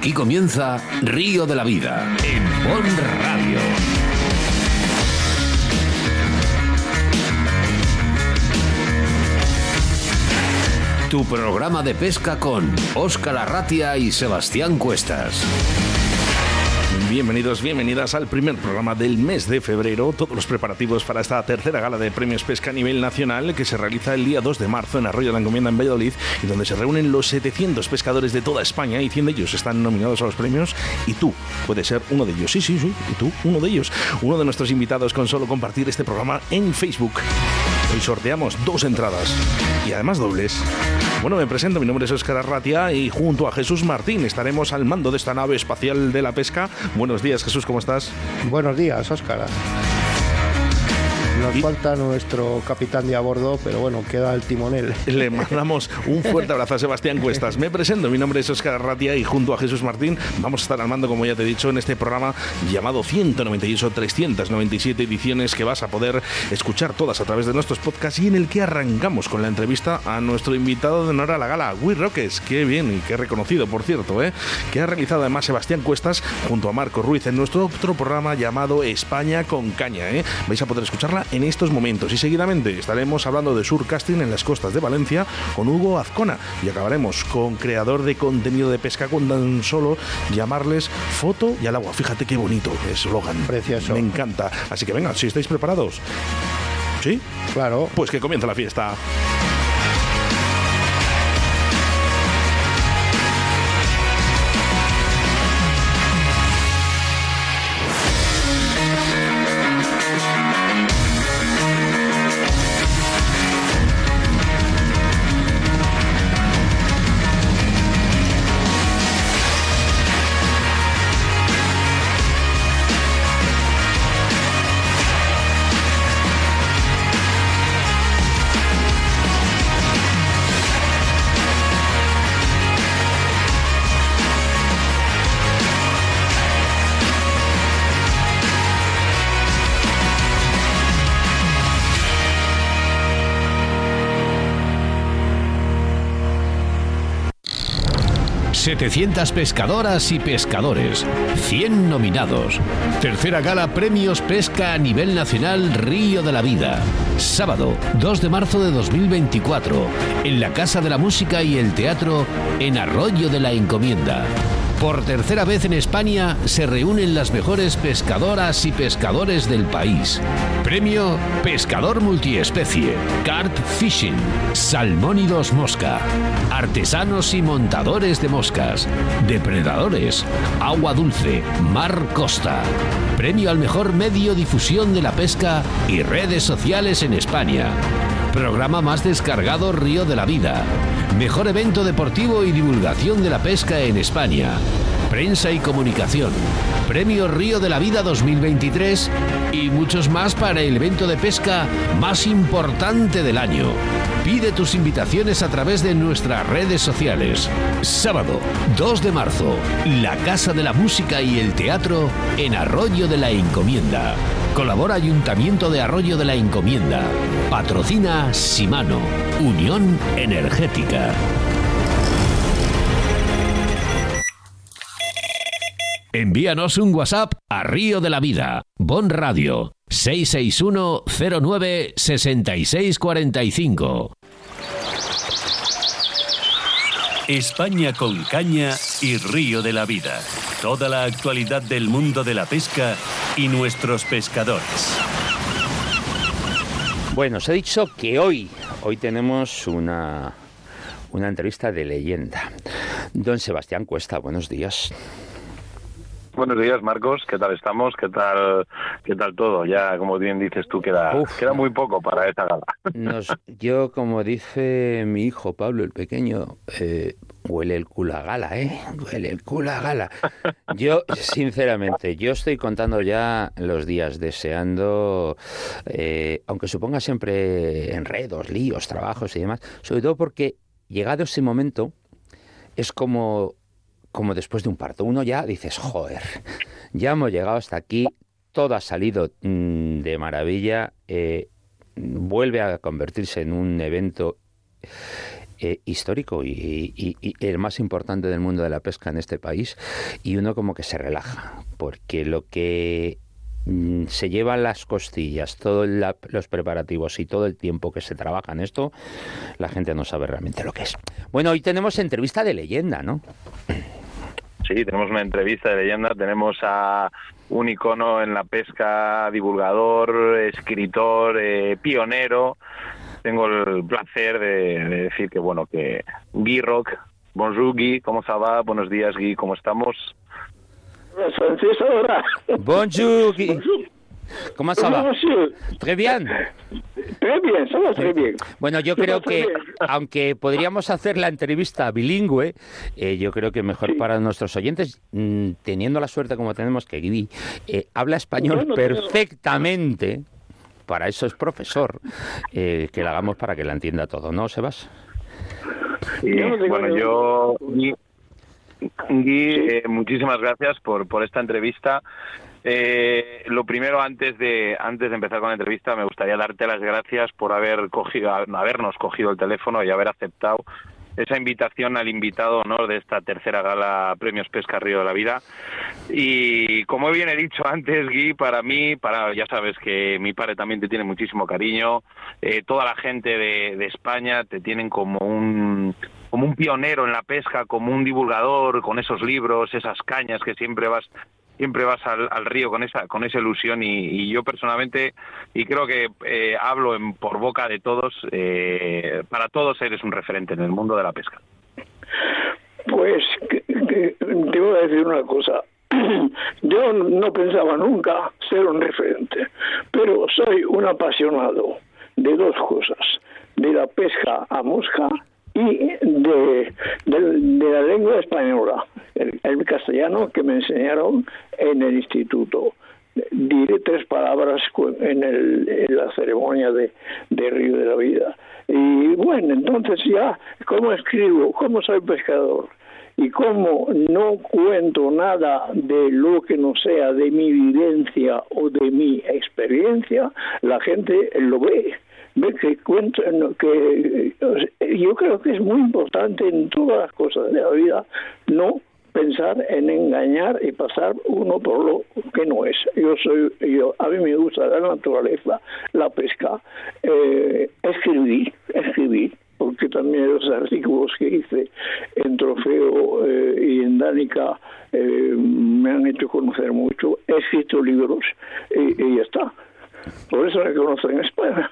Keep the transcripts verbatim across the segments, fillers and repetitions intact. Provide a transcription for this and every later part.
Aquí comienza Río de la Vida en Bon Radio. Tu programa de pesca con Óscar Arratia y Sebastián Cuestas. Bienvenidos, bienvenidas al primer programa del mes de febrero. Todos los preparativos para esta tercera gala de premios pesca a nivel nacional que se realiza el día dos de marzo en Arroyo de la Encomienda en Valladolid y donde se reúnen los setecientos pescadores de toda España y cien de ellos están nominados a los premios y tú puedes ser uno de ellos. Sí, sí, sí, y tú, uno de ellos. Uno de nuestros invitados con solo compartir este programa en Facebook. Hoy sorteamos dos entradas y además dobles. Bueno, me presento, mi nombre es Óscar Arratia y junto a Jesús Martín estaremos al mando de esta nave espacial de la pesca. Buenos días, Jesús, ¿cómo estás? Buenos días, Óscar. Nos falta nuestro capitán de a bordo, pero bueno, queda el timonel. Le mandamos un fuerte abrazo a Sebastián Cuestas. Me presento, mi nombre es Óscar Arratia y junto a Jesús Martín vamos a estar al mando, como ya te he dicho, en este programa llamado ciento noventa y ocho, trescientas noventa y siete ediciones que vas a poder escuchar todas a través de nuestros podcasts y en el que arrancamos con la entrevista a nuestro invitado de honor a la gala, Will Roques. Qué bien y qué reconocido, por cierto, ¿eh? que ha realizado además Sebastián Cuestas junto a Marco Ruiz en nuestro otro programa llamado España con Caña. ¿eh? Vais a poder escucharla en estos momentos y seguidamente estaremos hablando de surcasting en las costas de Valencia con Hugo Azcona y acabaremos con creador de contenido de pesca con tan solo llamarles Foto y al agua. Fíjate qué bonito eslogan. Precioso. Me encanta. Así que venga, si estáis preparados. ¿Sí? Claro. Pues que comienza la fiesta. setecientas pescadoras y pescadores, cien nominados. Tercera gala Premios Pesca a nivel nacional Río de la Vida. Sábado, dos de marzo de dos mil veinticuatro, en la Casa de la Música y el Teatro en Arroyo de la Encomienda. Por tercera vez en España se reúnen las mejores pescadoras y pescadores del país. Premio Pescador Multiespecie, Carp Fishing, Salmónidos Mosca, Artesanos y Montadores de Moscas, Depredadores, Agua Dulce, Mar Costa. Premio al mejor medio difusión de la pesca y redes sociales en España. Programa más descargado Río de la Vida. Mejor evento deportivo y divulgación de la pesca en España. Prensa y comunicación. Premio Río de la Vida dos mil veintitrés y muchos más para el evento de pesca más importante del año. Pide tus invitaciones a través de nuestras redes sociales. Sábado, dos de marzo, la Casa de la Música y el Teatro en Arroyo de la Encomienda. Colabora Ayuntamiento de Arroyo de la Encomienda. Patrocina Simano, Unión Energética. Envíanos un WhatsApp a Río de la Vida, Bon Radio, seis seis uno cero nueve seis seis cuatro cinco. España con Caña y Río de la Vida. Toda la actualidad del mundo de la pesca y nuestros pescadores. Bueno, os he dicho que hoy, hoy tenemos una, una entrevista de leyenda. Don Sebastián Cuesta, buenos días. Buenos días, Marcos. ¿Qué tal estamos? ¿Qué tal qué tal todo? Ya, como bien dices tú, queda, Uf, queda muy poco para esta gala. Nos, yo, como dice mi hijo Pablo, el pequeño, eh, huele el culo a gala, ¿eh? Huele el culo a gala. Yo, sinceramente, yo estoy contando ya los días, deseando, eh, aunque suponga siempre enredos, líos, trabajos y demás, sobre todo porque, llegado ese momento, es como... como después de un parto. Uno ya dices, joder, ya hemos llegado hasta aquí, todo ha salido mmm, de maravilla, eh, vuelve a convertirse en un evento eh, histórico y, y, y el más importante del mundo de la pesca en este país, y uno como que se relaja, porque lo que mm, se llevan las costillas, todos los preparativos y todo el tiempo que se trabaja en esto, la gente no sabe realmente lo que es. Bueno, hoy tenemos entrevista de leyenda, ¿no? Sí, tenemos una entrevista de leyenda, tenemos a un icono en la pesca, divulgador, escritor, eh, pionero. Tengo el placer de, de decir que, bueno, que Guy Roch, bonjour Guy, ¿cómo ça va? Buenos días Guy, ¿cómo estamos? Bonjour Guy. ¿Cómo ça va? Très bien. Très bien, ça va très bien. Bueno, yo creo que, aunque podríamos hacer la entrevista bilingüe, eh, yo creo que mejor sí. Para nuestros oyentes, mmm, teniendo la suerte como tenemos que Guy eh, habla español bueno, perfectamente, no. Para eso es profesor, eh, que lo hagamos para que la entienda todo, ¿no, Sebas? Sí, bueno, yo, Guy, Guy eh, muchísimas gracias por, por esta entrevista. Eh, lo primero, antes de antes de empezar con la entrevista, me gustaría darte las gracias por haber cogido, habernos cogido el teléfono y haber aceptado esa invitación al invitado de honor de esta tercera gala Premios Pesca Río de la Vida. Y como bien he dicho antes, Guy, para mí, para ya sabes que mi padre también te tiene muchísimo cariño, eh, toda la gente de, de España te tienen como un como un pionero en la pesca, como un divulgador, con esos libros, esas cañas que siempre vas siempre vas al, al río con esa con esa ilusión y, y yo personalmente, y creo que eh, hablo en, por boca de todos, eh, para todos eres un referente en el mundo de la pesca. Pues que, que, te voy a decir una cosa. Yo no pensaba nunca ser un referente, pero soy un apasionado de dos cosas, de la pesca a mosca y de, de, de la lengua española, el, el castellano que me enseñaron en el instituto. Diré tres palabras en, el, en la ceremonia de, de Río de la Vida. Y bueno, entonces ya, ¿cómo escribo? ¿Cómo soy pescador? Y como no cuento nada de lo que no sea de mi vivencia o de mi experiencia, la gente lo ve. Ve que cuento, que yo creo que es muy importante en todas las cosas de la vida no pensar en engañar y pasar uno por lo que no es. Yo soy, yo a mí me gusta la naturaleza, la pesca, eh, escribir, escribir, porque también los artículos que hice en Trofeo eh, y en Danica eh, me han hecho conocer mucho. He escrito libros y, y ya está. Por eso me conocen en España.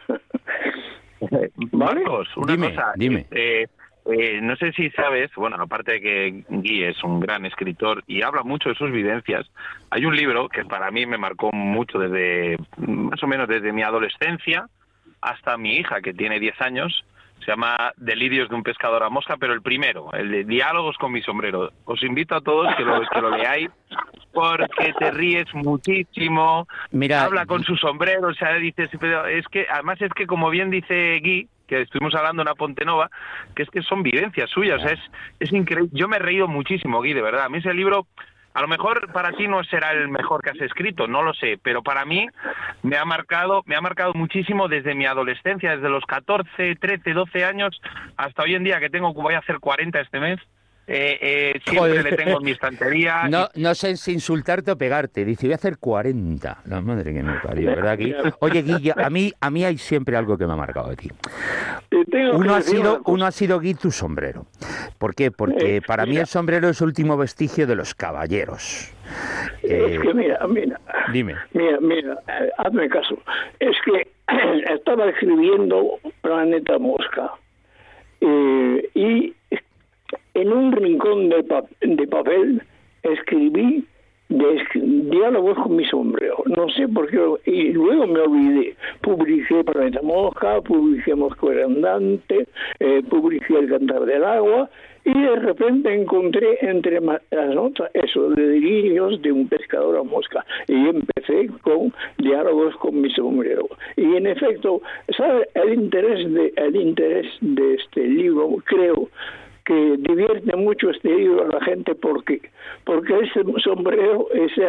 ¿Vale? Marcos, una dime, cosa. Dime. Eh, eh, no sé si sabes, bueno, aparte de que Guy es un gran escritor y habla mucho de sus vivencias, hay un libro que para mí me marcó mucho desde, más o menos desde mi adolescencia hasta mi hija, que tiene diez años. Se llama Delirios de un pescador a mosca, pero el primero, el de Diálogos con mi sombrero. Os invito a todos que lo, que lo leáis, porque te ríes muchísimo. Mira, habla con su sombrero, o sea, dices, pero es que, además es que como bien dice Guy, que estuvimos hablando en la Ponte Nova, que es que son vivencias suyas, o sea, es, es increíble. Yo me he reído muchísimo, Guy, de verdad. A mí ese libro, a lo mejor para ti no será el mejor que has escrito, no lo sé, pero para mí me ha marcado, me ha marcado muchísimo desde mi adolescencia, desde los catorce, trece, doce años hasta hoy en día, que tengo, voy a hacer cuarenta este mes. Eh, eh, siempre Joder. Le tengo en mi estantería. No, no sé si insultarte o pegarte. Dice, voy a hacer cuarenta. La madre que me parió, ¿verdad, Gui? Oye, Gui, a mí, a mí hay siempre algo que me ha marcado de ti. Uno ha sido, uno ha sido, Gui, tu sombrero. ¿Por qué? Porque eh, para mira. mí el sombrero es el último vestigio de los caballeros. Eh, es que mira, mira. Dime. Mira, mira, eh, hazme caso. Es que estaba escribiendo Planeta Mosca. Eh, y en un rincón de, pa- de papel escribí de, diálogos con mi sombrero. No sé por qué, y luego me olvidé. Publiqué Planeta Mosca, publiqué Mosco Andante, eh, publiqué El Cantar del Agua, y de repente encontré entre las notas eso, de delirios de un pescador a mosca, y empecé con diálogos con mi sombrero. Y en efecto, ¿sabe? El interés de, el interés de este libro, creo que divierte mucho este libro a la gente porque porque ese sombrero es el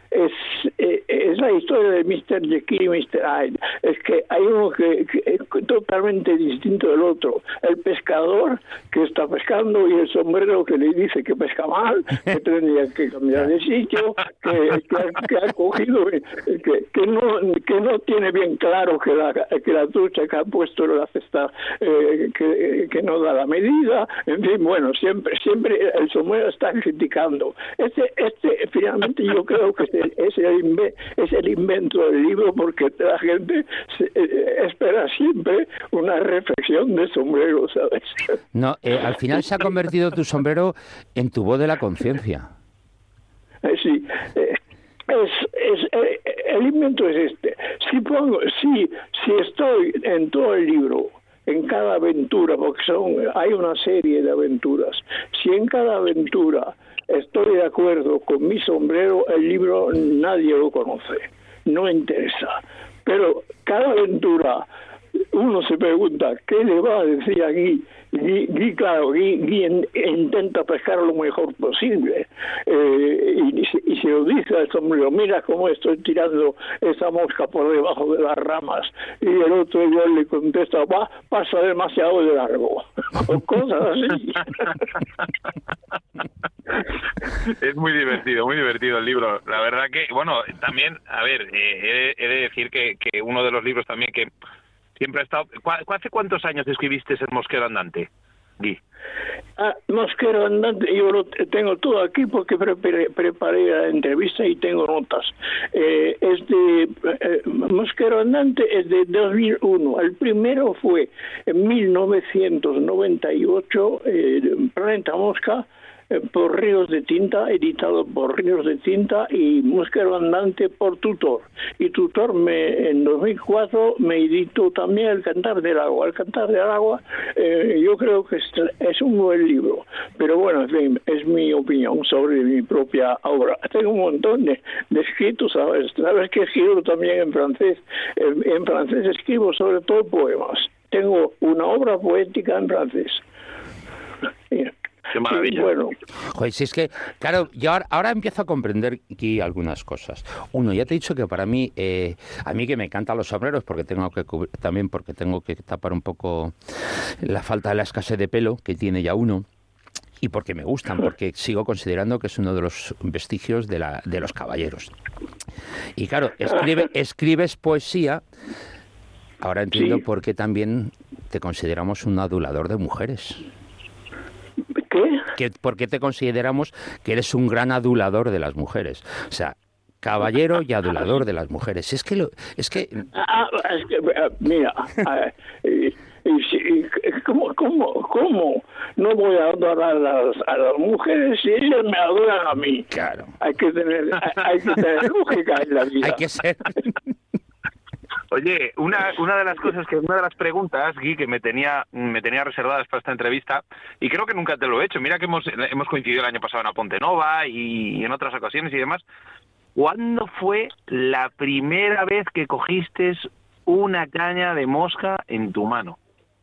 es, eh, es la historia de mister Jekyll y mister Hyde. Es que hay uno que, que es totalmente distinto del otro. El pescador que está pescando y el sombrero que le dice que pesca mal, que tendría que cambiar de sitio, que, que, ha, que ha cogido, que, que, no, que no tiene bien claro que la, que la trucha que ha puesto en la cesta eh, que, que no da la medida. En fin, bueno, siempre siempre el sombrero está criticando. Este, este finalmente yo creo que es el, es el, inve, es el invento del libro, porque la gente se, eh, espera siempre una reflexión de sombrero, ¿sabes? No, eh, al final se ha convertido tu sombrero en tu voz de la conciencia. Eh, sí, eh, es, es eh, el invento es este. Si pongo, si, si estoy en todo el libro, en cada aventura, porque son, hay una serie de aventuras, si en cada aventura estoy de acuerdo con mi sombrero, el libro nadie lo conoce, no interesa. Pero cada aventura uno se pregunta, ¿qué le va a decir aquí? Guy, Guy claro, Guy, Guy en, intenta pescar lo mejor posible, eh, y, y se lo dice al sombrero, mira cómo estoy tirando esa mosca por debajo de las ramas, y el otro igual le contesta, va, pasa demasiado de largo, o cosas así. Es muy divertido, muy divertido el libro. La verdad que, bueno, también, a ver, eh, he, he de decir que, que uno de los libros también que siempre ha estado... ¿Hace cuántos años escribiste El Mosquero Andante, Guy? Ah, Mosquero Andante, yo lo tengo todo aquí porque preparé, preparé la entrevista y tengo notas. Eh, es de, eh, Mosquero Andante es de dos mil uno. El primero fue en mil novecientos noventa y ocho, eh, Planeta Mosca, por Ríos de Tinta, editado por Ríos de Tinta, y Mosquero Andante por Tutor. Y Tutor me, en dos mil cuatro me editó también El Cantar del Agua. El Cantar del Agua eh, yo creo que es, es un buen libro, pero bueno, en fin, es mi opinión sobre mi propia obra. Tengo un montón de, de escritos, ¿sabes? Sabes que escribo también en francés. En, en francés escribo sobre todo poemas. Tengo una obra poética en francés. Mira. Qué maravilla. Bueno. Joder, si es que, claro, yo ahora, ahora empiezo a comprender aquí algunas cosas. Uno, ya te he dicho que para mí, eh, a mí que me encantan los sombreros, porque tengo que cubrir, también porque tengo que tapar un poco la falta de la escasez de pelo que tiene ya uno, y porque me gustan, porque sigo considerando que es uno de los vestigios de, la, de los caballeros. Y claro, escribe, escribes poesía. Ahora entiendo sí. por qué también te consideramos un adulador de mujeres. ¿Qué? Que, ¿Por qué te consideramos que eres un gran adulador de las mujeres? O sea, caballero y adulador de las mujeres. Es que... Lo, es que... Ah, es que mira, eh, ¿cómo, cómo, ¿cómo no voy a adorar a las, a las mujeres si ellas me adoran a mí? Claro. Hay que tener, hay que tener lógica en la vida. Hay que ser... Oye, una una de las cosas que una de las preguntas, Guy, que me tenía me tenía reservadas para esta entrevista, y creo que nunca te lo he hecho. Mira que hemos hemos coincidido el año pasado en la Ponte Nova y en otras ocasiones y demás. ¿Cuándo fue la primera vez que cogiste una caña de mosca en tu mano?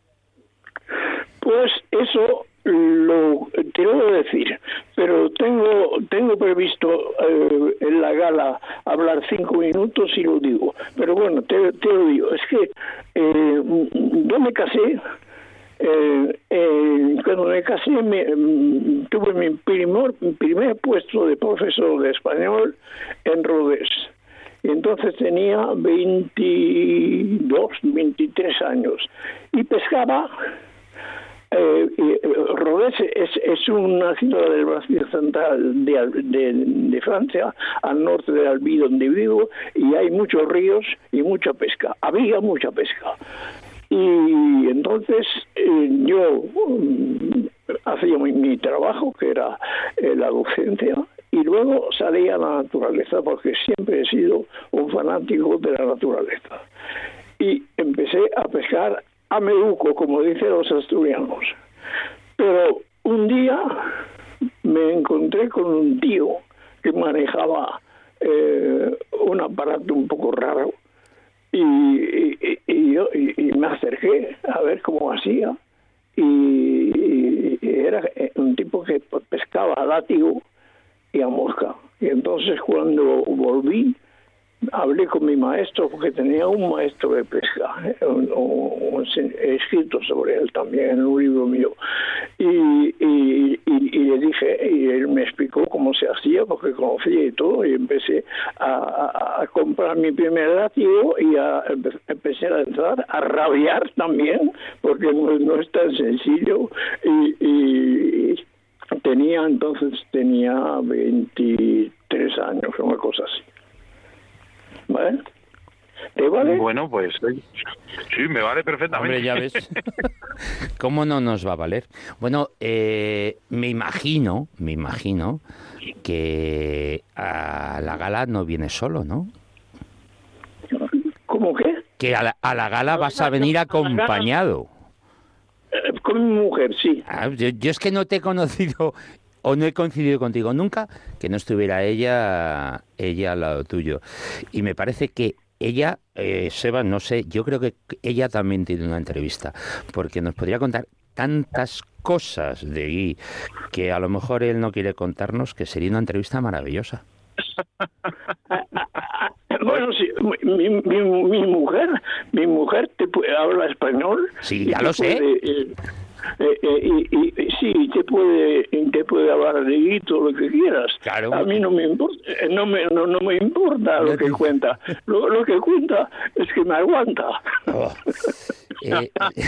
Pues eso lo te voy a decir, pero tengo tengo previsto eh, en la gala hablar cinco minutos y lo digo, pero bueno, te, te lo digo, es que eh, yo me casé, eh, eh, cuando me casé me, tuve mi primer, mi primer puesto de profesor de español en Rodés, y entonces tenía veintidós, veintitrés años, y pescaba. Eh, eh, Rodés es, es una ciudad del Brasil central de, de, de Francia, al norte de Albi, donde vivo, y hay muchos ríos y mucha pesca. Había mucha pesca. Y entonces eh, yo um, hacía mi, mi trabajo, que era eh, la docencia, y luego salía a la naturaleza, porque siempre he sido un fanático de la naturaleza. Y empecé a pescar a meduco, como dicen los asturianos. Pero un día me encontré con un tío que manejaba eh, un aparato un poco raro, y, y, y yo y, y me acerqué a ver cómo hacía, y, y, y era un tipo que pescaba a látigo y a mosca. Y entonces cuando volví, hablé con mi maestro, porque tenía un maestro de pesca, un, un, un, escrito sobre él también en un libro mío. Y, y, y, y le dije, y él me explicó cómo se hacía, porque conocía y todo, y empecé a, a, a comprar mi primer látigo y a, empecé a entrar, a rabiar también, porque no, no es tan sencillo. Y, y, y tenía entonces, tenía veintitrés años, una cosa así. ¿Vale? ¿Te vale? Bueno, pues sí, me vale perfectamente. Hombre, ya ves. ¿Cómo no nos va a valer? Bueno, eh, me imagino, me imagino que a la gala no vienes solo, ¿no? ¿Cómo qué? Que a la, a la gala vas a venir acompañado. Con mi mujer, sí. Ah, yo, yo es que no te he conocido o no he coincidido contigo nunca que no estuviera ella ella al lado tuyo. Y me parece que ella, eh, Seba, no sé, yo creo que ella también tiene una entrevista, porque nos podría contar tantas cosas de Guy que a lo mejor él no quiere contarnos, que sería una entrevista maravillosa. Bueno, sí, mi, mi, mi mujer, mi mujer te puede, habla español. Sí, ya lo sé. Puede, eh, eh, eh, y, y, y sí, te puede, te puede hablar de Guy todo lo que quieras. Claro. A mí no me importa, no me, no, no me importa lo que cuenta. Lo, lo que cuenta es que me aguanta. Oh. Eh,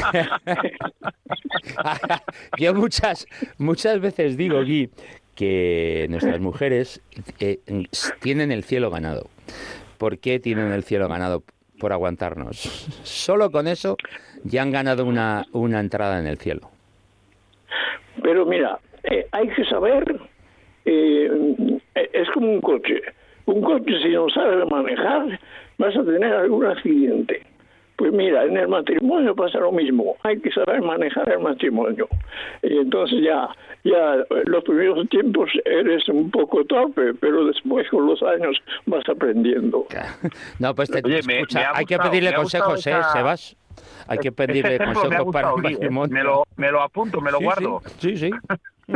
yo muchas, muchas veces digo, Guy, que nuestras mujeres eh, tienen el cielo ganado. ¿Por qué tienen el cielo ganado? Por aguantarnos. Solo con eso ya han ganado una, una entrada en el cielo. Pero mira, eh, hay que saber, eh, es como un coche. Un coche, si no sabes manejar, vas a tener algún accidente. Pues mira, en el matrimonio pasa lo mismo. Hay que saber manejar el matrimonio. Y entonces ya, ya los primeros tiempos eres un poco torpe, pero después con los años vas aprendiendo. No, pues te, Oye, me, escucha, me ha hay gustado, que pedirle consejos, esa... ¿eh, Sebas? Hay que pedirle este consejos para el matrimonio. Me lo, me lo apunto, me lo sí, guardo. Sí, sí. sí.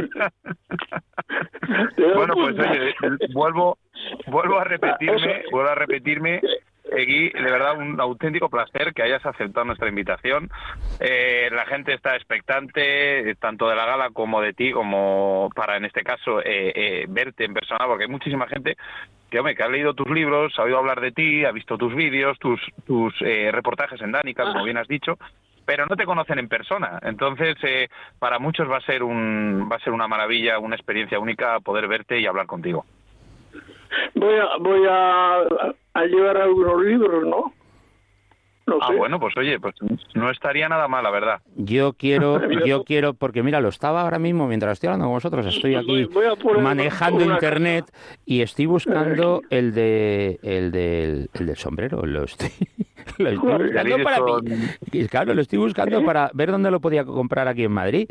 Bueno, pues oye, vuelvo, vuelvo a repetirme, vuelvo a repetirme. Guy, de verdad un auténtico placer que hayas aceptado nuestra invitación. Eh, la gente está expectante, tanto de la gala como de ti, como para, en este caso, eh, eh, verte en persona, porque hay muchísima gente que, hombre, que ha leído tus libros, ha oído hablar de ti, ha visto tus vídeos, tus, tus eh, reportajes en Danica, como bien has dicho, pero no te conocen en persona. Entonces, eh, para muchos va a ser un va a ser una maravilla, una experiencia única poder verte y hablar contigo. Voy a voy a, a llevar algunos libros, ¿no? No sé. Ah, bueno, pues oye, pues no estaría nada mal, la verdad. Yo quiero, yo quiero, porque mira, lo estaba ahora mismo, mientras estoy hablando con vosotros, estoy aquí manejando internet y estoy buscando el de el del el del sombrero, lo estoy, lo estoy buscando para mí. Claro, lo estoy buscando para ver dónde lo podía comprar aquí en Madrid,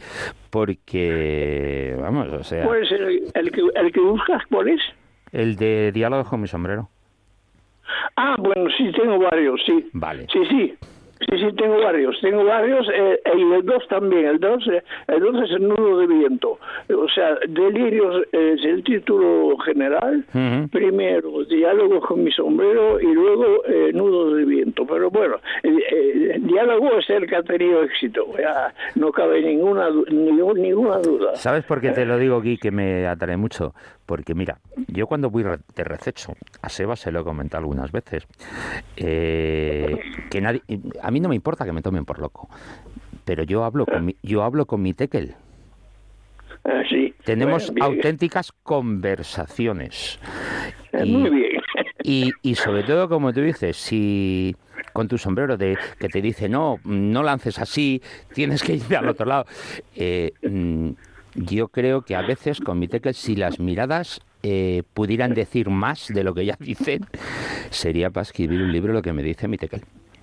porque vamos, o sea. Pues el, el que el que buscas, ¿cuál es? El de Diálogos con mi sombrero. Ah, bueno, sí, tengo varios, sí. Vale. Sí, sí. Sí, sí, tengo varios, tengo varios, eh, y el dos también, el dos, eh, el dos es el nudo de viento, o sea, Delirios es el título general, uh-huh. Primero Diálogos con mi sombrero y luego eh, Nudo de viento, pero bueno, el, el, el Diálogo es el que ha tenido éxito, ya no cabe ninguna, ningún, ninguna duda. ¿Sabes por qué te lo digo, Guy, que me atrae mucho? Porque mira, yo cuando voy de rececho, a Seba se lo he comentado algunas veces, eh, que nadie, a mí no me importa que me tomen por loco, pero yo hablo con mi, yo hablo con mi tekel. Ah, sí. Tenemos bueno, auténticas conversaciones. Y, muy bien. Y, y sobre todo, como tú dices, si con tu sombrero de que te dice no, no lances así, tienes que ir al otro lado. Eh, yo creo que a veces con mi tekel, si las miradas eh, pudieran decir más de lo que ya dicen, sería para escribir un libro lo que me dice mi tekel.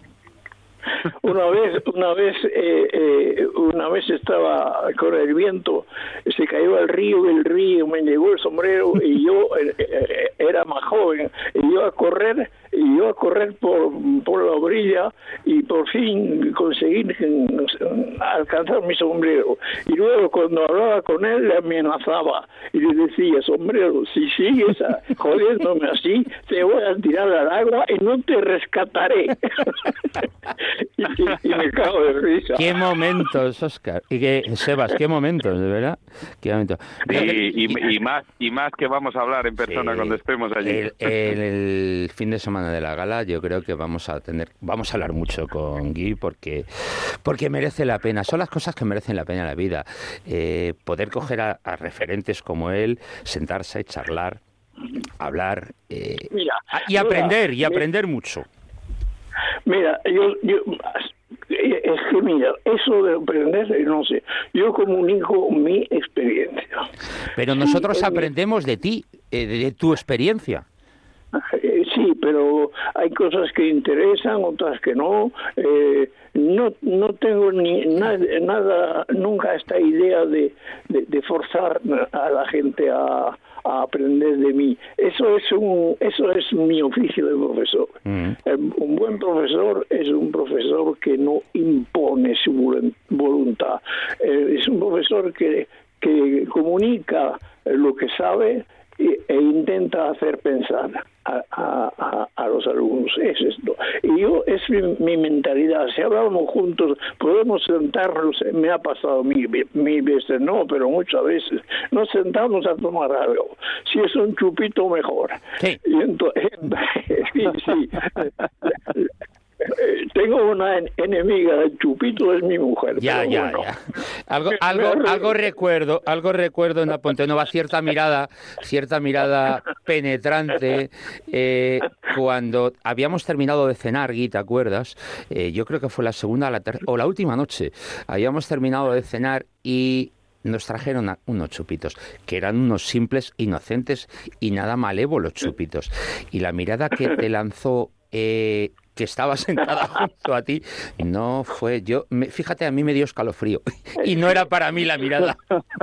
Una vez, una vez, eh, eh, una vez estaba con el viento, se cayó al río, el río me llegó el sombrero y yo eh, eh, era más joven, y yo a correr, y y yo a correr por, por la orilla y por fin conseguir alcanzar mi sombrero. Y luego cuando hablaba con él le amenazaba y le decía, sombrero, si sigues a, jodiéndome así, te voy a tirar al agua y no te rescataré. y, y, y me cago de risa. Qué momentos, Óscar. Y que, Sebas, qué momentos, de verdad. Qué momentos. Y, y, y más y más que vamos a hablar en persona sí, cuando estemos allí. El, el, el fin de semana de la gala, yo creo que vamos a tener, vamos a hablar mucho con Guy porque, porque merece la pena. Son las cosas que merecen la pena en la vida. Eh, poder coger a, a referentes como él, sentarse, charlar, hablar eh, mira, y aprender, mira, y aprender mucho. Mira, yo, yo es que mira, eso de aprender, no sé, yo comunico mi experiencia. Pero nosotros sí, aprendemos de ti, eh, de, de tu experiencia. Sí, pero hay cosas que interesan, otras que no. Eh, no no tengo ni nada, nada nunca esta idea de, de, de forzar a la gente a, a aprender de mí. Eso es un eso es mi oficio de profesor. Mm. Un buen profesor es un profesor que no impone su voluntad. Eh, es un profesor que que comunica lo que sabe e intenta hacer pensar a, a, a los alumnos. Es esto. Y yo, es mi, mi mentalidad. Si hablamos juntos, podemos sentarnos, me ha pasado mil, mil veces, no, pero muchas veces, nos sentamos a tomar algo. Si es un chupito, mejor. Sí. Y entonces, sí, sí. Tengo una enemiga del chupito, es mi mujer. Ya, ya, bueno. ya. Algo, algo, algo recuerdo, algo recuerdo en la Ponte Nova, cierta mirada, cierta mirada penetrante, eh, cuando habíamos terminado de cenar, Gui, ¿te acuerdas? Eh, yo creo que fue la segunda la ter- o la última noche. Habíamos terminado de cenar y nos trajeron a unos chupitos, que eran unos simples, inocentes y nada malévolos chupitos. Y la mirada que te lanzó... Eh, que estaba sentada junto a ti, no fue yo, me, fíjate, a mí me dio escalofrío y no era para mí la mirada.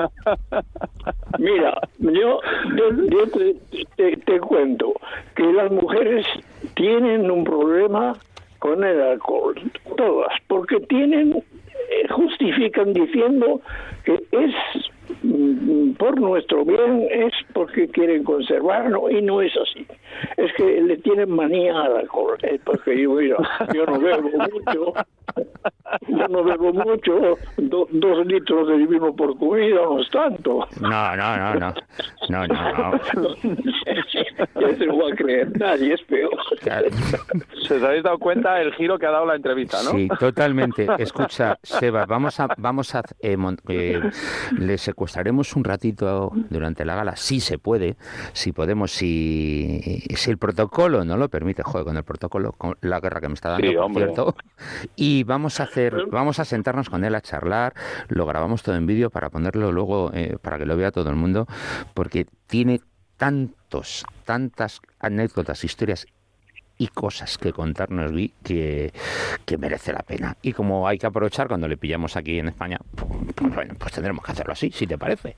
Mira, yo, yo, yo te, te, te cuento que las mujeres tienen un problema con el alcohol, todas, porque tienen, eh, justifican diciendo que es por nuestro bien, es porque quieren conservarlo, y no es así. Es que le tienen manía al alcohol, es porque yo, mira, yo no bebo mucho, yo no bebo mucho, do, dos litros de vino por comida no es tanto. No, no, no, no, no, no, no. Ya se lo va a creer, nadie es peor. Claro. ¿Se os habéis dado cuenta el giro que ha dado la entrevista, no? Sí, totalmente. Escucha, Seba, vamos a, vamos a, eh, eh, le secuestraremos un ratito durante la gala, si se puede, si podemos, si, si el protocolo no lo permite, joder, con el protocolo, con la guerra que me está dando, sí, por hombre. Cierto, y vamos a hacer, vamos a sentarnos con él a charlar, lo grabamos todo en vídeo para ponerlo luego, eh, para que lo vea todo el mundo, porque tiene tantos, tantas anécdotas, historias y cosas que contarnos, Gui, que, que merece la pena. Y como hay que aprovechar cuando le pillamos aquí en España, pues bueno, pues tendremos que hacerlo así, si te parece.